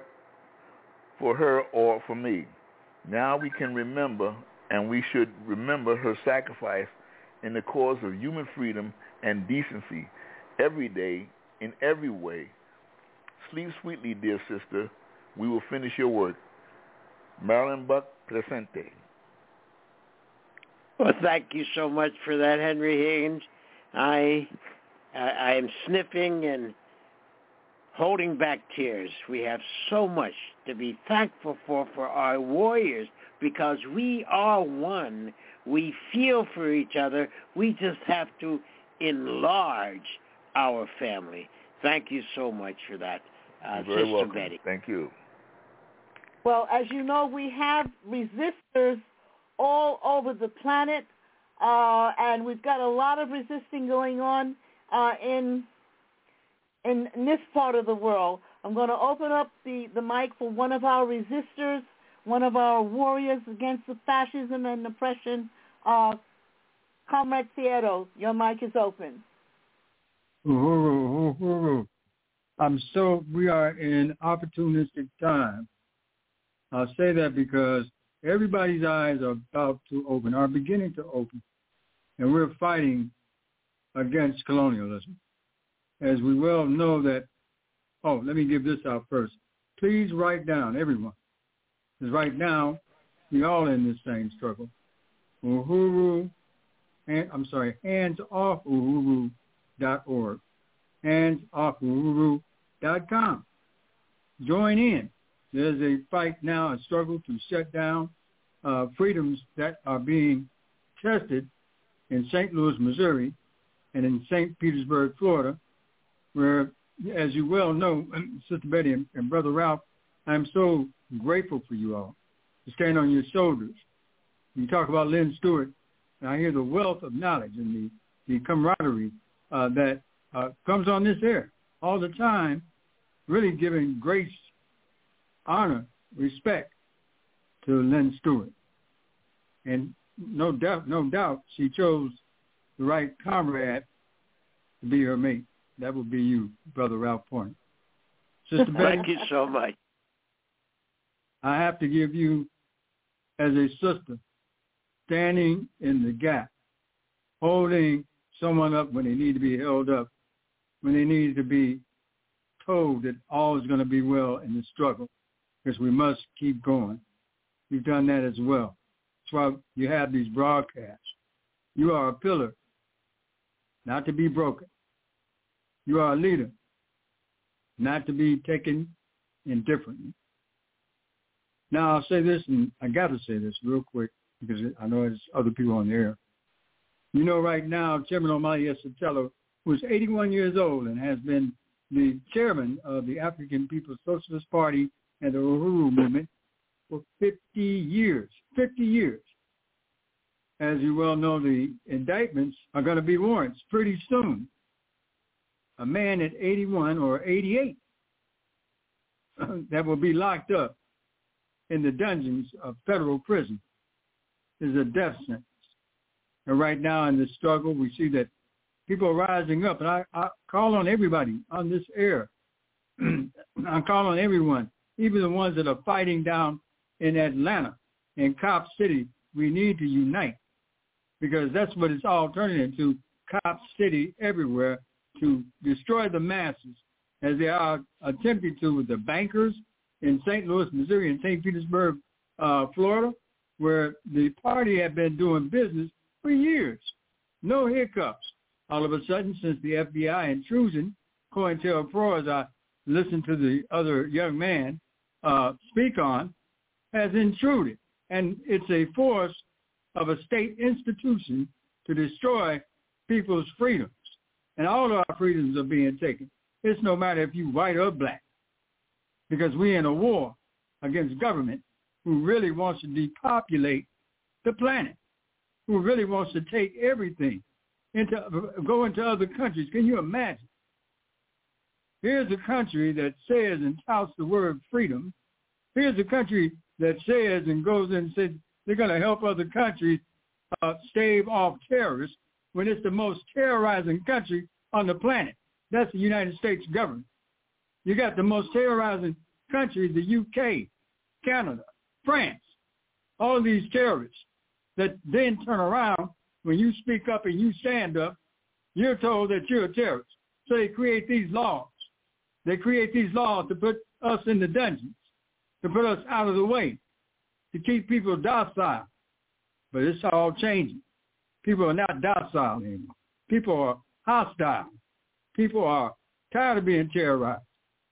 or for me. Now we can remember, and we should remember her sacrifice in the cause of human freedom and decency every day, in every way. Sleep sweetly, dear sister. We will finish your work. Marilyn Buck Presente. Well, thank you so much for that, Henry Higgins. I am sniffing and holding back tears. We have so much to be thankful for our warriors, because we are one. We feel for each other. We just have to enlarge our family. Thank you so much for that, You're very Sister welcome. Betty. Thank you. Well, as you know, we have resistors all over the planet, and we've got a lot of resisting going on in this part of the world. I'm going to open up the mic for one of our resistors, one of our warriors against the fascism and oppression. Comrade Fierro, your mic is open. We are in opportunistic time. I'll say that because everybody's eyes are about to open, are beginning to open, and we're fighting against colonialism. As we well know that, let me give this out first. Please write down, everyone, because right now we're all in this same struggle. handsoffuhuru.org, handsoffuhuru.com. Join in. There's a fight now, a struggle to shut down freedoms that are being tested in St. Louis, Missouri, and in St. Petersburg, Florida, where, as you well know, Sister Betty and Brother Ralph, I'm so grateful for you all to stand on your shoulders. You talk about Lynn Stewart, and I hear the wealth of knowledge and the camaraderie that comes on this air all the time, really giving grace, honor, respect to Lynn Stewart. And no doubt, she chose the right comrade to be her mate. That would be you, Brother Ralph Point. Sister Betty, thank you so much. I have to give you, as a sister, standing in the gap, holding someone up when they need to be held up, when they need to be told that all is going to be well in the struggle, because we must keep going. You've done that as well. That's why you have these broadcasts. You are a pillar, not to be broken. You are a leader, not to be taken indifferently. Now, I'll say this, and I got to say this real quick, because I know there's other people on the air. You know, right now, Chairman Omali Yeshitela, who is 81 years old and has been the chairman of the African People's Socialist Party and the Uhuru movement for 50 years. 50 years. as you well know, the indictments are going to be warrants pretty soon. A man at 81 or 88 that will be locked up in the dungeons of federal prison is a death sentence. And right now in the struggle, we see that people are rising up. And I call on everybody on this air. I call on everyone, even the ones that are fighting down in Atlanta, in Cop City. We need to unite, because that's what it's all turning into, Cop City everywhere, to destroy the masses, as they are attempting to with the bankers in St. Louis, Missouri, and St. Petersburg, Florida, where the party had been doing business for years. No hiccups. All of a sudden, since the FBI intrusion, COINTELPRO, as I listened to the other young man speak on, has intruded. And it's a force of a state institution to destroy people's freedoms. And all of our freedoms are being taken. It's no matter if you're white or black, because we're in a war against government who really wants to depopulate the planet, who really wants to take everything, go into other countries. Can you imagine? Here's a country that says and touts the word freedom. Here's a country that says and goes in and says they're going to help other countries stave off terrorists, when it's the most terrorizing country on the planet. That's the United States government. You got the most terrorizing countries, the UK, Canada, France, all of these terrorists that then turn around when you speak up and you stand up, you're told that you're a terrorist. So they create these laws. They create these laws to put us in the dungeons, to put us out of the way, to keep people docile. But it's all changing. People are not docile anymore. People are hostile. People are tired of being terrorized,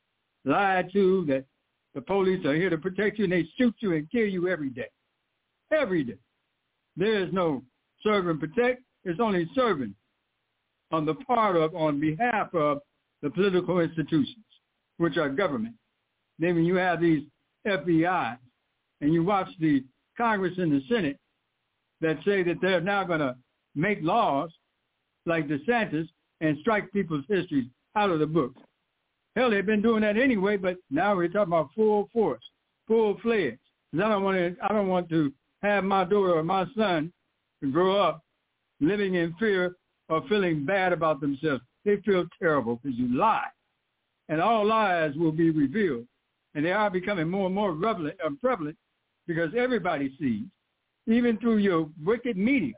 lied to, that the police are here to protect you, and they shoot you and kill you every day. Every day. There is no serve and protect. It's only serving on behalf of the political institutions, which are government. Then when you have these FBI, and you watch the Congress and the Senate that say that they're now going to make laws like DeSantis and strike people's histories out of the books. Hell, they've been doing that anyway, but now we're talking about full force, full-fledged. I don't want to have my daughter or my son grow up living in fear or feeling bad about themselves. They feel terrible because you lie. And all lies will be revealed. And they are becoming more and more prevalent because everybody sees, even through your wicked media.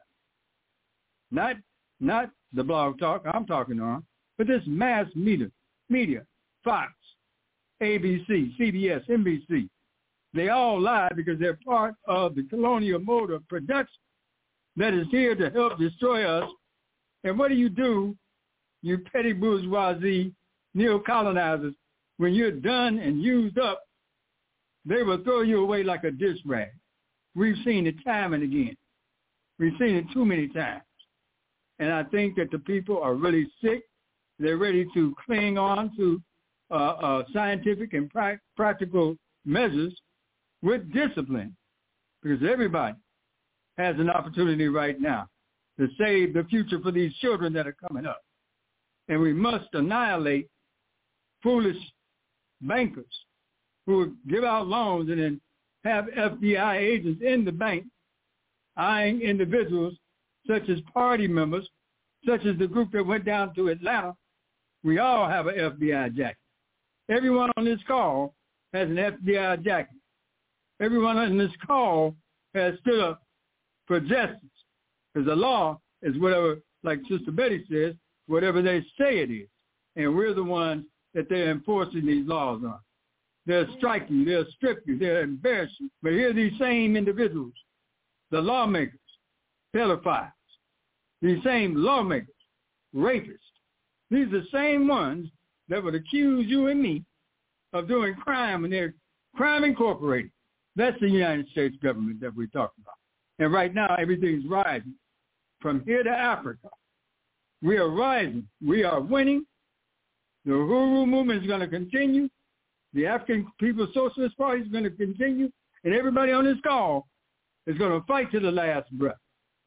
Not the blog talk I'm talking on, but this mass media, Fox, ABC, CBS, NBC. They all lie because they're part of the colonial mode of production that is here to help destroy us. And what do? You petty bourgeoisie neo-colonizers, when you're done and used up, they will throw you away like a dish rag. We've seen it time and again. We've seen it too many times. And I think that the people are really sick. They're ready to cling on to scientific and practical measures with discipline, because everybody has an opportunity right now to save the future for these children that are coming up. And we must annihilate foolish bankers who give out loans and then have FBI agents in the bank eyeing individuals such as party members, such as the group that went down to Atlanta. We all have an FBI jacket. Everyone on this call has an FBI jacket. Everyone on this call has stood up for justice, because the law is whatever, like Sister Betty says, whatever they say it is. And we're the ones that they're enforcing these laws on. They'll strike you, they'll strip you, they'll embarrass you. But here are these same individuals, the lawmakers, pedophiles, these same lawmakers, rapists. These are the same ones that would accuse you and me of doing crime, and they're crime incorporated. That's the United States government that we're talking about. And right now, everything's rising. From here to Africa, we are rising. We are winning. The Uhuru movement is going to continue. The African People's Socialist Party is going to continue. And everybody on this call is going to fight to the last breath.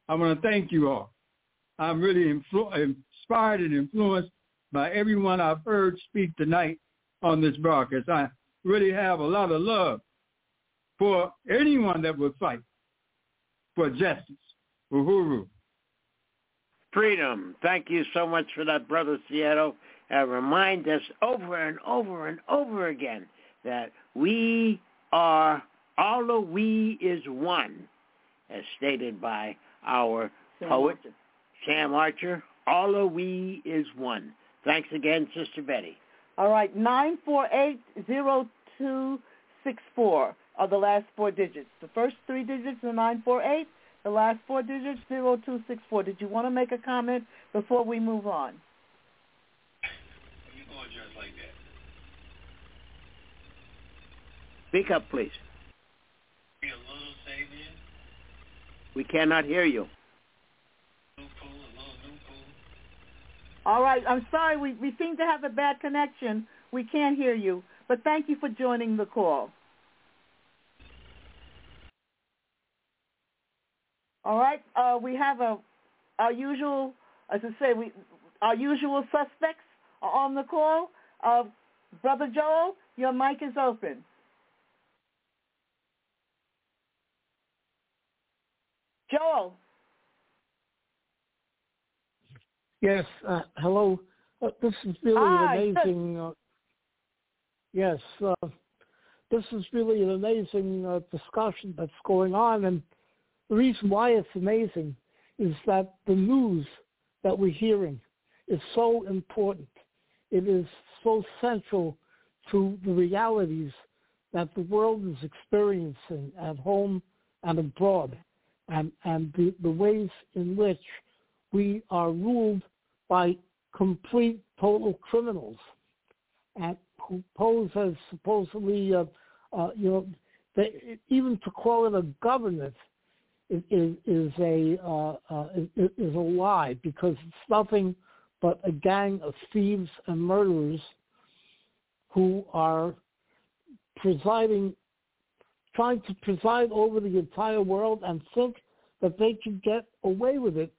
I want to thank you all. I'm really inspired and influenced by everyone I've heard speak tonight on this broadcast. I really have a lot of love for anyone that would fight for justice. Uhuru. Freedom. Thank you so much for that, Brother Seattle. Remind us over and over and over again that we are, all of we is one, as stated by our poet, Sam Archer. All of we is one. Thanks again, Sister Betty. All right, 948-0264 are the last four digits. The first three digits are 948. The last four digits, 0264. Did you want to make a comment before we move on? You going just like that? Speak up, please. Be a little Sabian. We cannot hear you. All right, I'm sorry. We seem to have a bad connection. We can't hear you. But thank you for joining the call. All right, we have our usual, as I say, our usual suspects are on the call. Brother Joel, your mic is open. Joel. Yes, hello. This is really an amazing. Yes, this is really an amazing discussion that's going on, and the reason why it's amazing is that the news that we're hearing is so important. It is so central to the realities that the world is experiencing at home and abroad, and the ways in which we are ruled by complete, total criminals, and who pose as supposedly, even to call it a government is a lie, because it's nothing but a gang of thieves and murderers who are trying to preside over the entire world and think that they can get away with it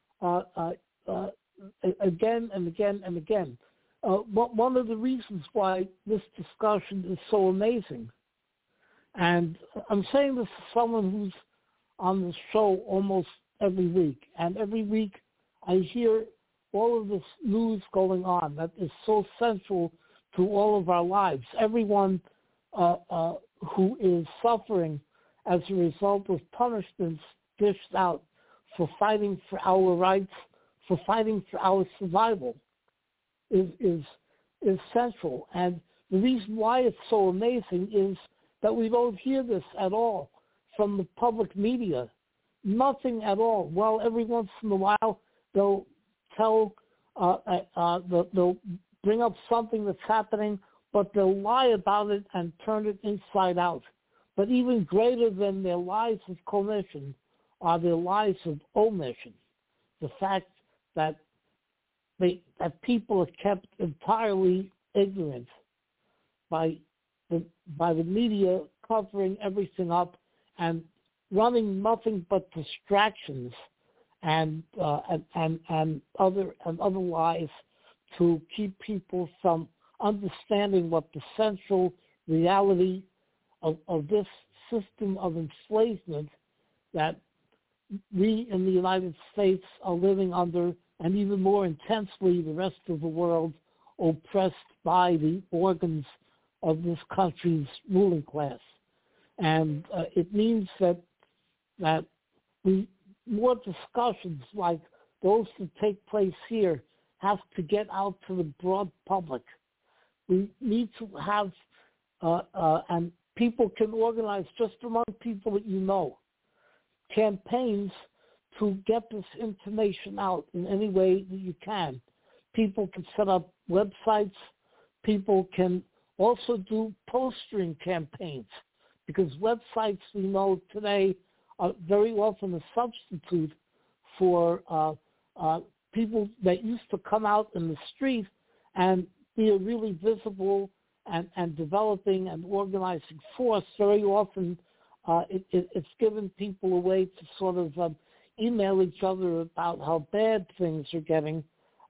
again and again and again. One of the reasons why this discussion is so amazing, and I'm saying this to someone who's on the show almost every week, and every week I hear all of this news going on that is so central to all of our lives. Everyone who is suffering as a result of punishments dished out for fighting for our rights, for fighting for our survival, is central. And the reason why it's so amazing is that we don't hear this at all from the public media. Nothing at all. Well, every once in a while they'll they'll bring up something that's happening, but they'll lie about it and turn it inside out. But even greater than their lies of commission are their lies of omission. The fact that people are kept entirely ignorant by the media covering everything up and running nothing but distractions and other lies to keep people from understanding what the central reality of this system of enslavement that we in the United States are living under, and even more intensely the rest of the world, oppressed by the organs of this country's ruling class. And it means that more discussions like those that take place here have to get out to the broad public. We need to have, and people can organize just among people that you know, campaigns to get this information out in any way that you can. People can set up websites. People can also do postering campaigns, because websites, we know today, are very often a substitute for people that used to come out in the street and be a really visible and developing and organizing force. Very often it's given people a way to sort of email each other about how bad things are getting,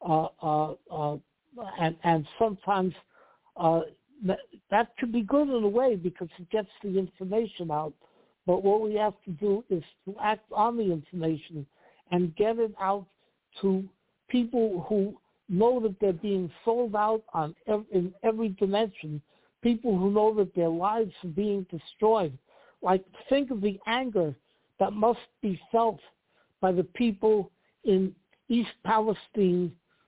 and sometimes that could be good in a way because it gets the information out. But what we have to do is to act on the information and get it out to people who know that they're being sold out in every dimension, people who know that their lives are being destroyed. Like, think of the anger that must be felt by the people in East Palestine,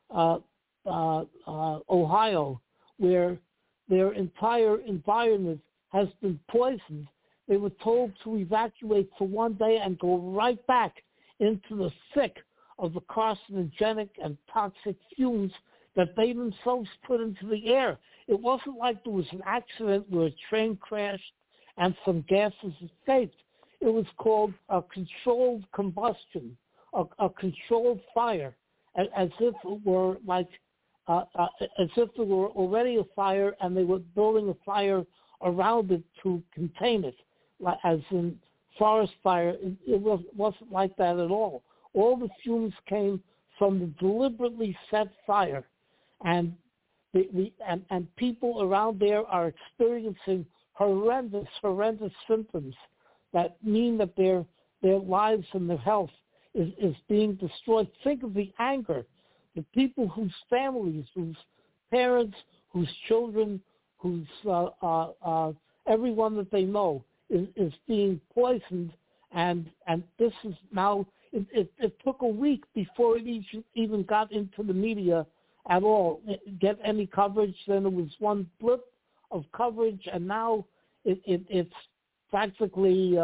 Ohio, where their entire environment has been poisoned. They were told to evacuate for one day and go right back into the thick of the carcinogenic and toxic fumes that they themselves put into the air. It wasn't like there was an accident where a train crashed and some gases escaped. It was called a controlled combustion, a controlled fire, as if it were like, as if there were already a fire and they were building a fire around it to contain it, as in forest fire. It wasn't like that at all. All the fumes came from the deliberately set fire, and and people around there are experiencing horrendous symptoms that mean that their lives and their health is being destroyed. Think of the anger, the people whose families, whose parents, whose children, whose everyone that they know is being poisoned, and this is now. It took a week before it even got into the media at all, get any coverage. Then it was one blip of coverage, and now it's practically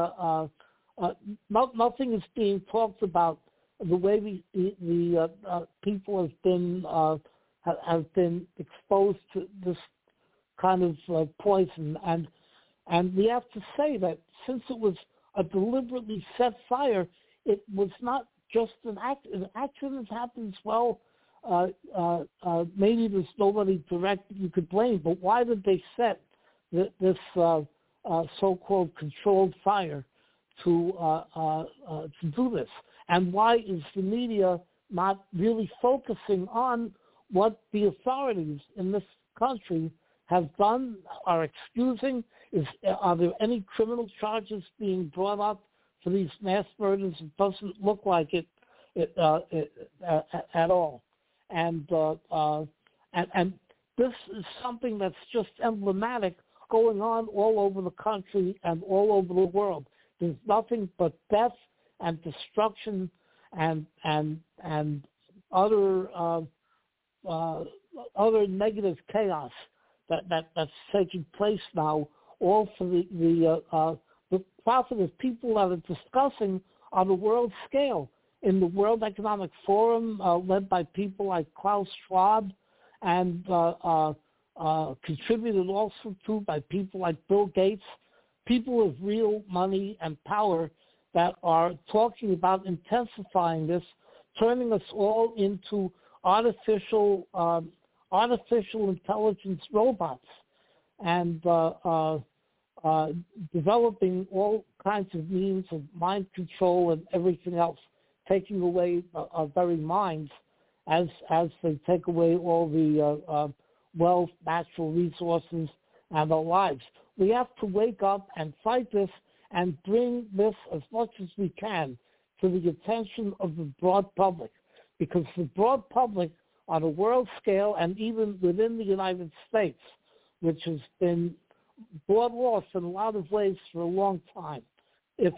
nothing is being talked about the way the people have been exposed to this kind of poison, and we have to say that since it was a deliberately set fire, it was not just an accident. Accidents happen as well. Maybe there's nobody direct you could blame, but why did they set this so-called controlled fire to do this? And why is the media not really focusing on what the authorities in this country have done, are excusing? Are there any criminal charges being brought up for these mass murders? It doesn't look like it at all. And this is something that's just emblematic going on all over the country and all over the world. There's nothing but death and destruction and other negative chaos that's taking place now, all for the profit of people that are discussing on the world scale. In the World Economic Forum, led by people like Klaus Schwab, and contributed also to by people like Bill Gates, people with real money and power that are talking about intensifying this, turning us all into artificial intelligence robots, and developing all kinds of means of mind control and everything else, taking away our very minds as they take away all the wealth, natural resources, and our lives. We have to wake up and fight this and bring this as much as we can to the attention of the broad public, because the broad public on a world scale and even within the United States, which has been brought lost in a lot of ways for a long time, if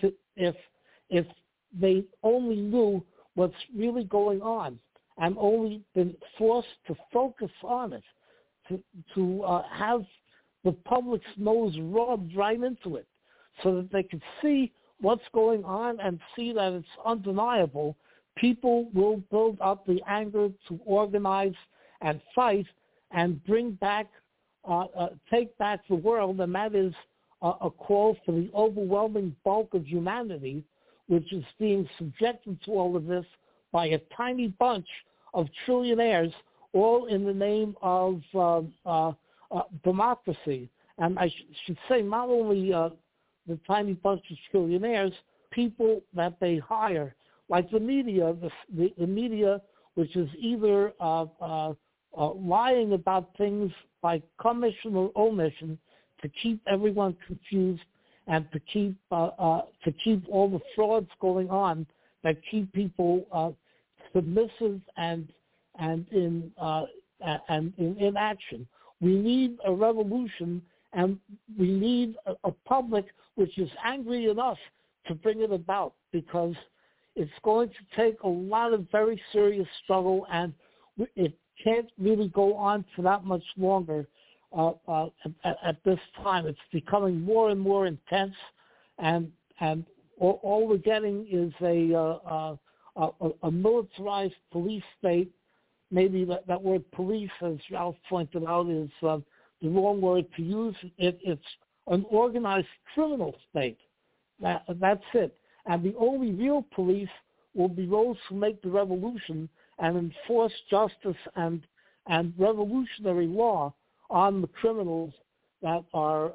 they only knew what's really going on and only been forced to focus on it, to have the public's nose rubbed right into it so that they could see what's going on and see that it's undeniable, people will build up the anger to organize and fight and bring back, take back the world, and that is a call for the overwhelming bulk of humanity, which is being subjected to all of this by a tiny bunch of trillionaires, all in the name of democracy. And I should say not only the tiny bunch of trillionaires, people that they hire, like the media, the media, which is either lying about things by commission or omission to keep everyone confused and to keep all the frauds going on that keep people submissive and in inaction. We need a revolution, and we need a public which is angry enough to bring it about, because it's going to take a lot of very serious struggle, and it can't really go on for that much longer at this time. It's becoming more and more intense, and all we're getting is a militarized police state. Maybe that word police, as Ralph pointed out, is the wrong word to use. It's an organized criminal state. That's it. And the only real police will be those who make the revolution and enforce justice and revolutionary law on the criminals that are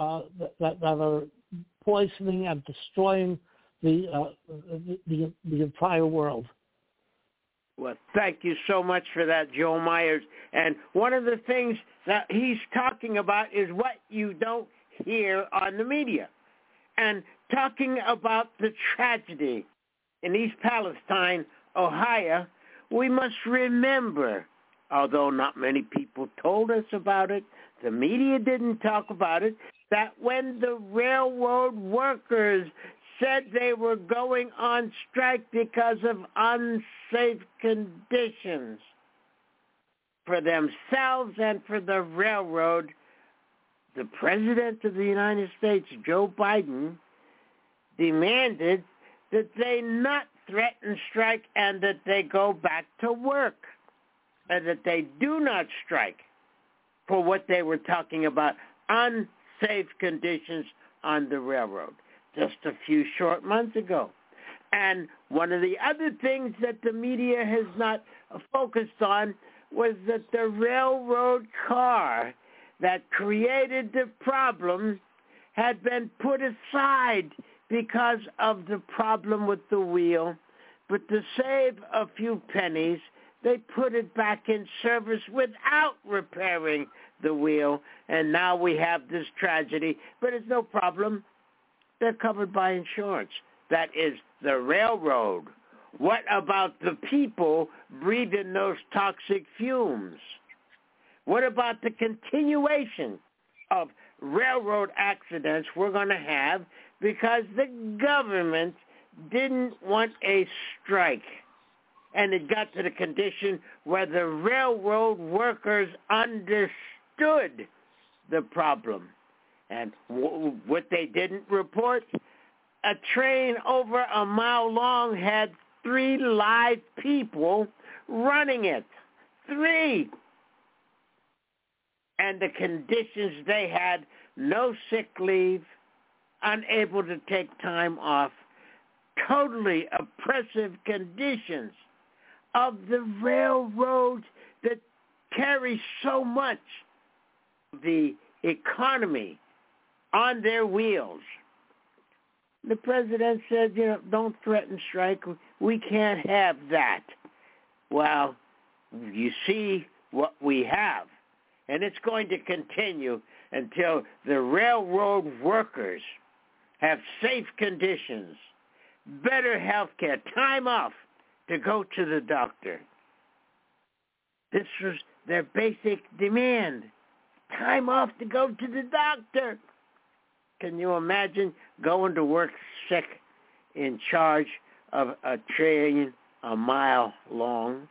poisoning and destroying the entire world. Well, thank you so much for that, Joe Myers. And one of the things that he's talking about is what you don't hear on the media. And talking about the tragedy in East Palestine, Ohio, we must remember, although not many people told us about it, the media didn't talk about it, that when the railroad workers said they were going on strike because of unsafe conditions for themselves and for the railroad, the President of the United States, Joe Biden, demanded that they not threaten strike and that they go back to work, and that they do not strike for what they were talking about, unsafe conditions on the railroad, just a few short months ago. And one of the other things that the media has not focused on was that the railroad car that created the problem had been put aside because of the problem with the wheel. But to save a few pennies, they put it back in service without repairing the wheel. And now we have this tragedy. But it's no problem. They're covered by insurance. That is the railroad. What about the people breathing those toxic fumes? What about the continuation of railroad accidents we're going to have because the government didn't want a strike? And it got to the condition where the railroad workers understood the problem. And what they didn't report, a train over a mile long had 3 live people running it. 3. And the conditions they had, no sick leave, unable to take time off, totally oppressive conditions of the railroads that carry so much of the economy on their wheels. The president said, don't threaten strike. We can't have that. Well, you see what we have. And it's going to continue until the railroad workers have safe conditions, better health care, time off to go to the doctor. This was their basic demand, time off to go to the doctor. Can you imagine going to work sick in charge of a train a mile long?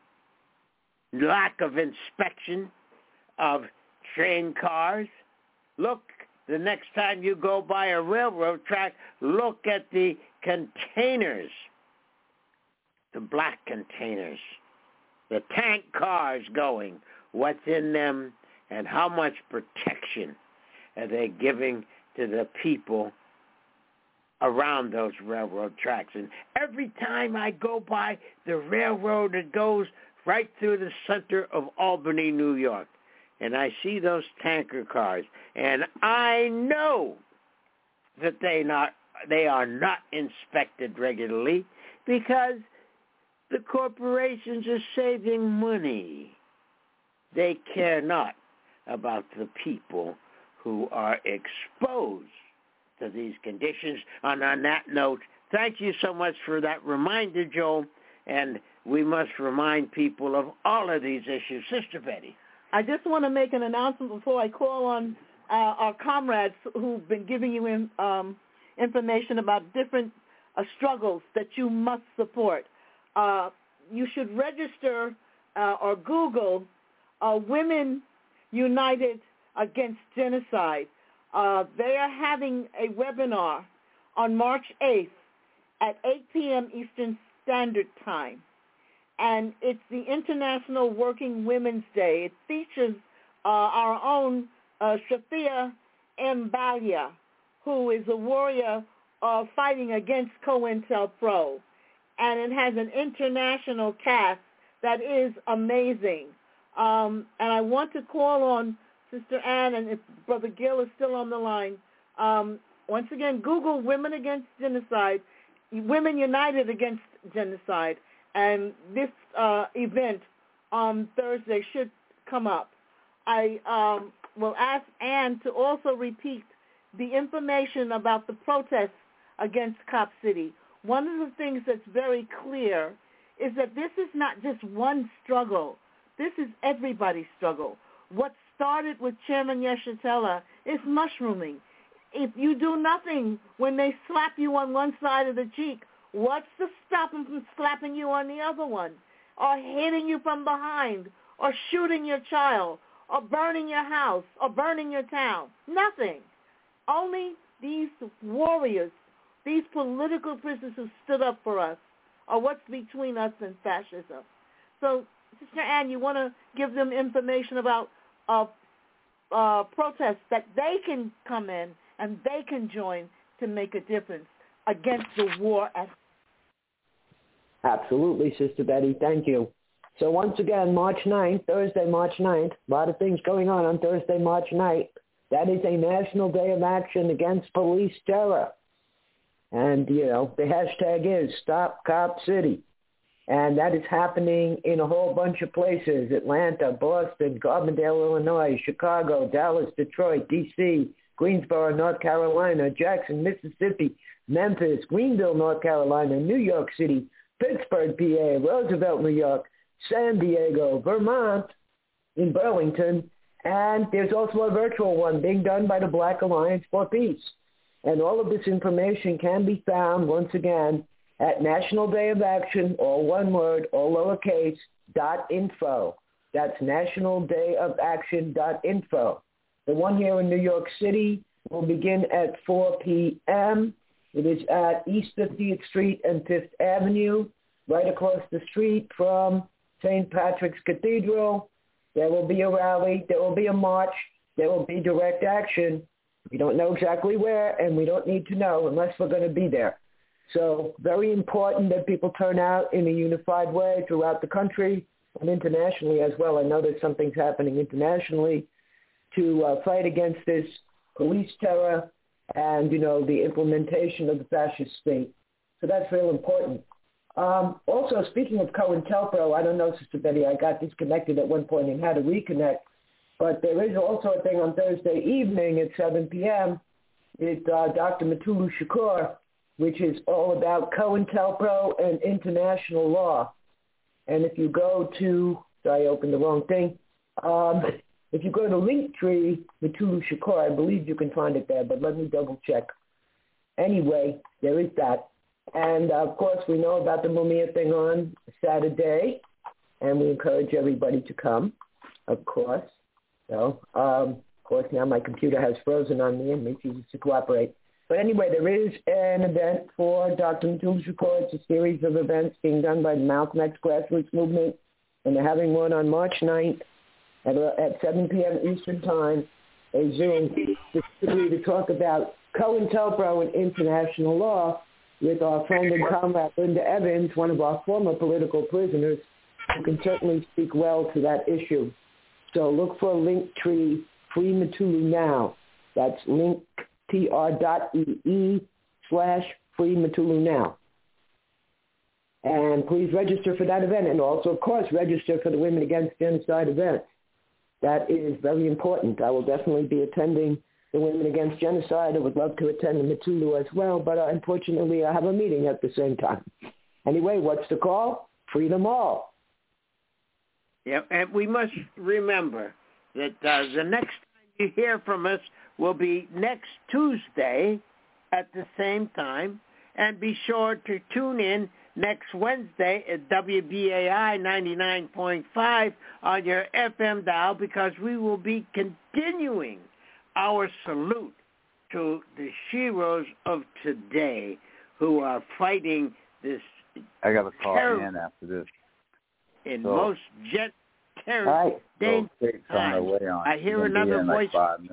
Lack of inspection of train cars. Look, the next time you go by a railroad track, look at the containers, the black containers, the tank cars going, what's in them, and how much protection are they giving to the people around those railroad tracks. And every time I go by the railroad, it goes right through the center of Albany, New York. And I see those tanker cars, and I know that they are not inspected regularly, because the corporations are saving money. They care not about the people who are exposed to these conditions. And on that note, thank you so much for that reminder, Joe. And we must remind people of all of these issues. Sister Betty. I just want to make an announcement before I call on our comrades who've been giving you information about different struggles that you must support. You should register or Google Women United Against Genocide. They are having a webinar on March 8th at 8 p.m. Eastern Standard Time. And it's the International Working Women's Day. It features our own Shafia Mbalia, who is a warrior fighting against COINTELPRO. And it has an international cast that is amazing. And I want to call on Sister Ann, and if Brother Gil is still on the line, once again, Google Women Against Genocide, Women United Against Genocide, and this event on Thursday should come up. I will ask Ann to also repeat the information about the protests against Cop City. One of the things that's very clear is that this is not just one struggle. This is everybody's struggle. What started with Chairman Yeshitela is mushrooming. If you do nothing when they slap you on one side of the cheek, what's to stop them from slapping you on the other one, or hitting you from behind, or shooting your child, or burning your house, or burning your town? Nothing. Only these warriors, these political prisoners who stood up for us, are what's between us and fascism. So, Sister Ann, you want to give them information about protests that they can come in and they can join to make a difference against the war. Absolutely, Sister Betty. Thank you. So once again, March 9th, Thursday, March 9th, a lot of things going on Thursday, March 9th. That is a National Day of Action Against Police Terror. And, you know, the hashtag is Stop Cop City. And that is happening in a whole bunch of places: Atlanta, Boston, Carbondale, Illinois, Chicago, Dallas, Detroit, D.C., Greensboro, North Carolina, Jackson, Mississippi, Memphis, Greenville, North Carolina, New York City, Pittsburgh, PA, Roosevelt, New York, San Diego, Vermont, in Burlington, and there's also a virtual one being done by the Black Alliance for Peace. And all of this information can be found, once again, at National Day of Action, all one word, all lowercase, .info. That's nationaldayofaction.info. The one here in New York City will begin at 4 p.m. It is at East 50th Street and 5th Avenue, right across the street from St. Patrick's Cathedral. There will be a rally. There will be a march. There will be direct action. We don't know exactly where, and we don't need to know unless we're going to be there. So very important that people turn out in a unified way throughout the country and internationally as well. I know that something's happening internationally to fight against this police terror and, you know, the implementation of the fascist state. So that's real important. Also, speaking of COINTELPRO, I don't know, Sister Betty, I got disconnected at one point and had to reconnect, but there is also a thing on Thursday evening at 7 p.m. with Dr. Mutulu Shakur, which is all about COINTELPRO and international law. And if you go to, sorry, I opened the wrong thing. If you go to Linktree, Mutulu Shakur, I believe you can find it there, but let me double check. Anyway, there is that. And, of course, we know about the Mumia thing on Saturday, and we encourage everybody to come, of course. So, of course, now my computer has frozen on me and refuses to cooperate. But anyway, there is an event for Dr. Mutulu Shakur. It's a series of events being done by the Malcolm X Grassroots Movement, and they're having one on March 9th at 7 p.m. Eastern Time, a Zoom, specifically to talk about COINTELPRO and international law with our friend and comrade Linda Evans, one of our former political prisoners, who can certainly speak well to that issue. So look for Linktree Free Mutulu Now. That's linktr.ee/Free Mutulu Now. And please register for that event. And also, of course, register for the Women Against Genocide event. That is very important. I will definitely be attending the Women Against Genocide. I would love to attend the Matulu as well, but unfortunately I have a meeting at the same time. Anyway, what's the call? Freedom all. Yeah, and we must remember that the next time you hear from us will be next Tuesday at the same time, and be sure to tune in next Wednesday at WBAI 99.5 on your FM dial, because we will be continuing our salute to the heroes of today who are fighting this. I got to call Ann after this. In most dangerous times. I hear another voice.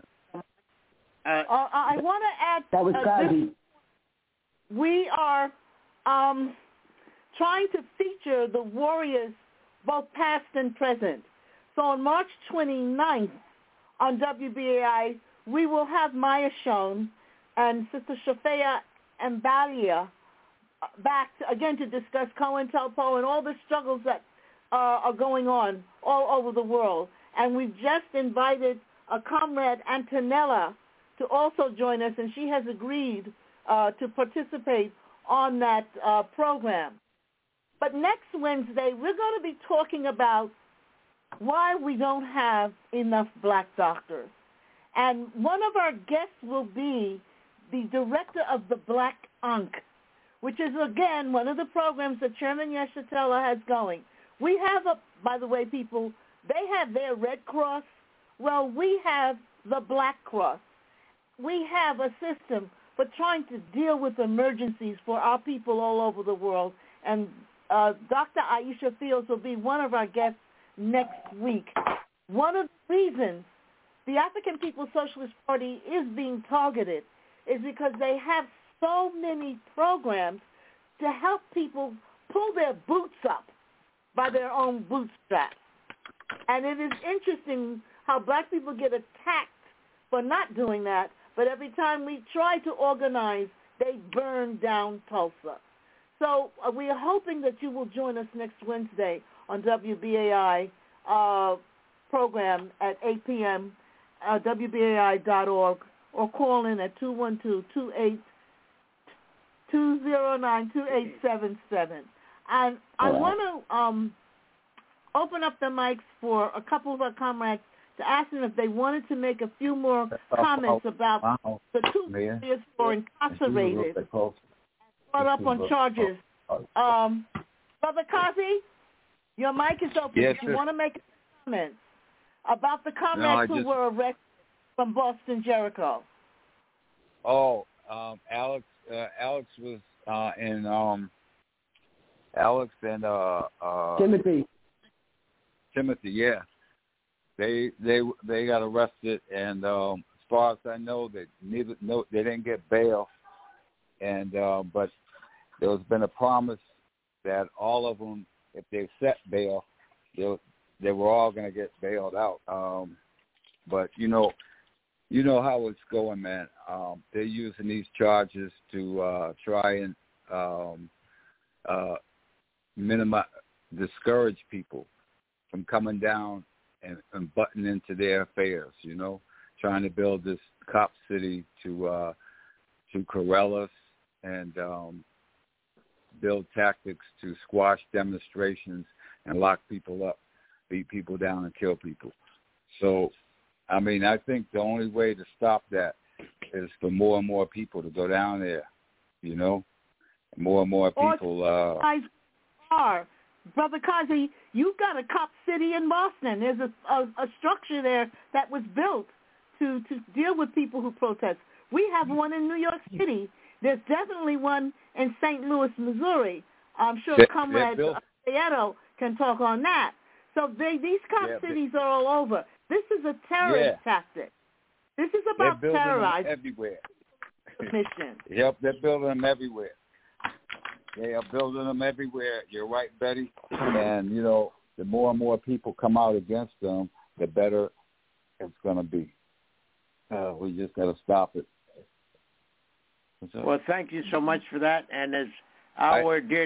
I want to add. That was Kazi. We are trying to feature the warriors, both past and present. So on March 29th on WBAI, we will have Maya Shown and Sister Shafea Mbalia back again to discuss COINTELPRO and all the struggles that are going on all over the world. And we've just invited a comrade, Antonella, to also join us, and she has agreed to participate on that program. But next Wednesday, we're going to be talking about why we don't have enough black doctors. And one of our guests will be the director of the Black Ankh, which is, again, one of the programs that Chairman Yeshitela has going. We have, by the way, people, they have their Red Cross. Well, we have the Black Cross. We have a system for trying to deal with emergencies for our people all over the world. And Dr. Aisha Fields will be one of our guests next week. One of the reasons the African People's Socialist Party is being targeted is because they have so many programs to help people pull their boots up by their own bootstraps. And it is interesting how black people get attacked for not doing that, but every time we try to organize, they burn down Tulsa. So we are hoping that you will join us next Wednesday on WBAI program at 8 p.m., WBAI.org, or call in at 212-209-2877. And I want to open up the mics for a couple of our comrades to ask them if they wanted to make a few more comments about the two years for incarcerated brought up on charges. Brother Kazi, your mic is open. Yes, if you want to make a comment about the comrades who were arrested from Boston Jericho. Oh, Alex was in Alex and Timothy, yeah. They got arrested, and as far as I know, they didn't get bail, and but there's been a promise that all of them, if they set bail, they were all going to get bailed out. But you know how it's going, man. They're using these charges to try and discourage people from coming down and butting into their affairs, trying to build this cop city to corral us and build tactics to squash demonstrations and lock people up, beat people down and kill people. So, I mean, I think the only way to stop that is for more and more people to go down there, more and more people. Brother Kazi, you've got a cop city in Boston. There's a structure there that was built to deal with people who protest. We have one in New York City. There's definitely one in St. Louis, Missouri. I'm sure Comrade Prieto can talk on that. So these cop cities are all over. This is a terrorist tactic. This is about terrorizing everywhere. Mission. Yep, they're building them everywhere. They are building them everywhere. You're right, Betty. And, the more and more people come out against them, the better it's going to be. We just got to stop it. Well, thank you so much for that. And as our dear departed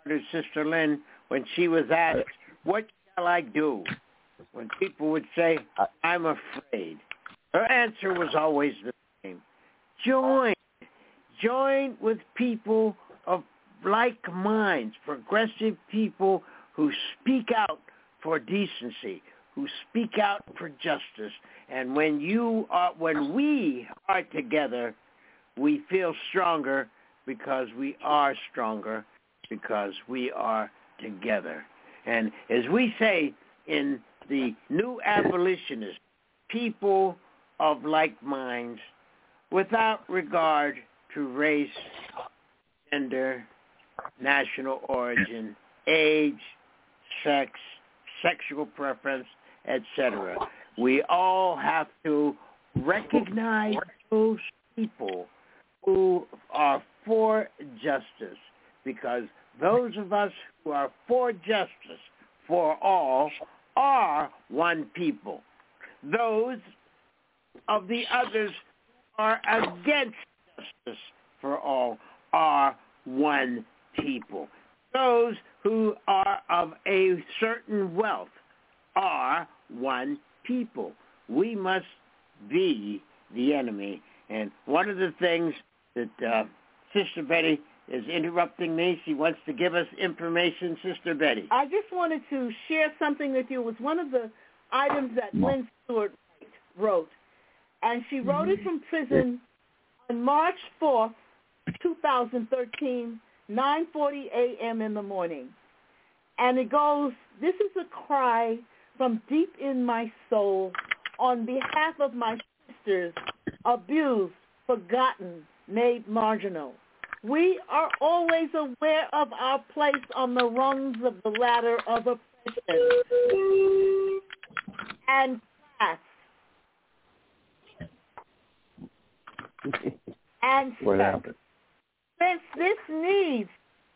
Sister Lynn, when she was asked, what shall I do? When people would say, I'm afraid. Her answer was always the same. Join. Join with people of like minds, progressive people who speak out for decency, who speak out for justice. And when we are together, we feel stronger because we are stronger because we are together. And as we say in the New Abolitionists, people of like minds without regard to race, gender, national origin, age, sex, sexual preference, etc. We all have to recognize those people who are for justice, because those of us who are for justice for all are one people. Those of the others who are against justice for all are one people. Those who are of a certain wealth are one people. We must be the enemy. And one of the things that Sister Betty is interrupting me. She wants to give us information. Sister Betty. I just wanted to share something with you. It was one of the items that Lynn Stewart wrote. And she wrote it from prison on March 4th, 2013, 9:40 a.m. in the morning. And it goes, this is a cry from deep in my soul on behalf of my sisters, abused, forgotten, made marginal. We are always aware of our place on the rungs of the ladder of oppression and class and what happened? Since this needs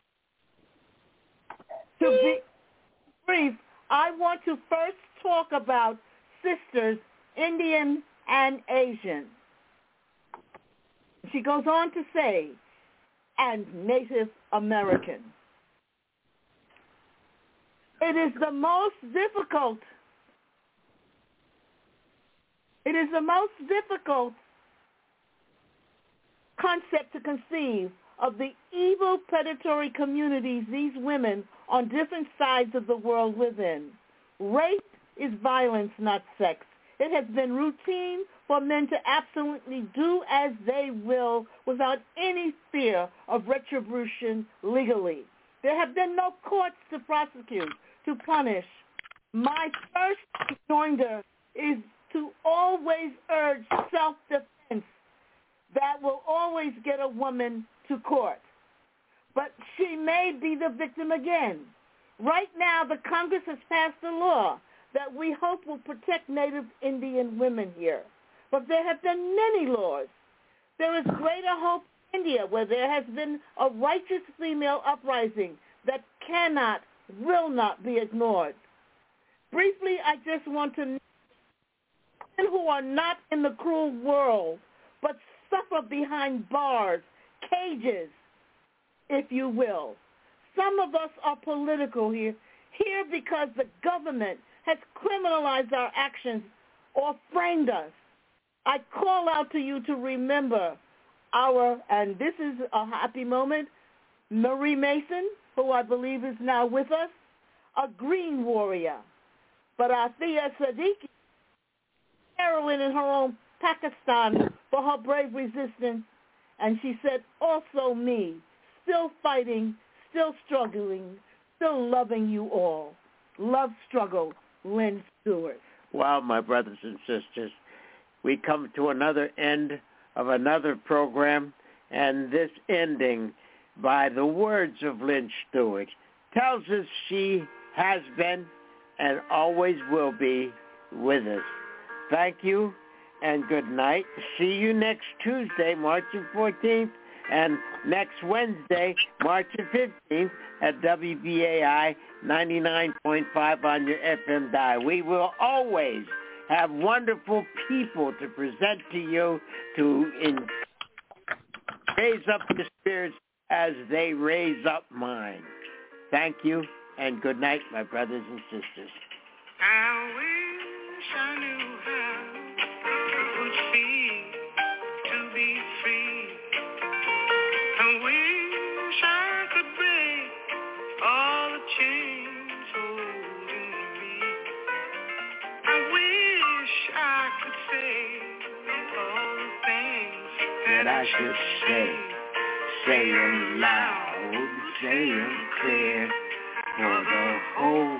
to be brief, I want to first talk about sisters, Indian and Asian. She goes on to say, and Native American. It is the most difficult concept to conceive of the evil predatory communities these women on different sides of the world live in. Rape is violence, not sex. It has been routine for men to absolutely do as they will without any fear of retribution legally. There have been no courts to prosecute, to punish. My first rejoinder is to always urge self-defense. That will always get a woman to court. But she may be the victim again. Right now, the Congress has passed a law that we hope will protect Native Indian women here. But there have been many laws. There is greater hope in India, where there has been a righteous female uprising that cannot, will not be ignored. Briefly, I just want to know men who are not in the cruel world, but suffer behind bars, cages, if you will. Some of us are political here because the government has criminalized our actions or framed us. I call out to you to remember and this is a happy moment, Marie Mason, who I believe is now with us, a green warrior. But Athia Siddiqui, heroine in her own Pakistan for her brave resistance. And she said, also me, still fighting, still struggling, still loving you all. Love, struggle, Lynn Stewart. Well, my brothers and sisters, we come to another end of another program, and this ending by the words of Lynn Stewart tells us she has been and always will be with us. Thank you and good night. See you next Tuesday, March the 14th, and next Wednesday, March the 15th at WBAI 99.5 on your FM dial. We will always have wonderful people to present to you to raise up the spirits as they raise up mine. Thank you, and good night, my brothers and sisters. I wish I knew how it would feel to be free. I wish I could break all the chains holding me. I wish I could say all the things that I should say them loud, say them clear, for the whole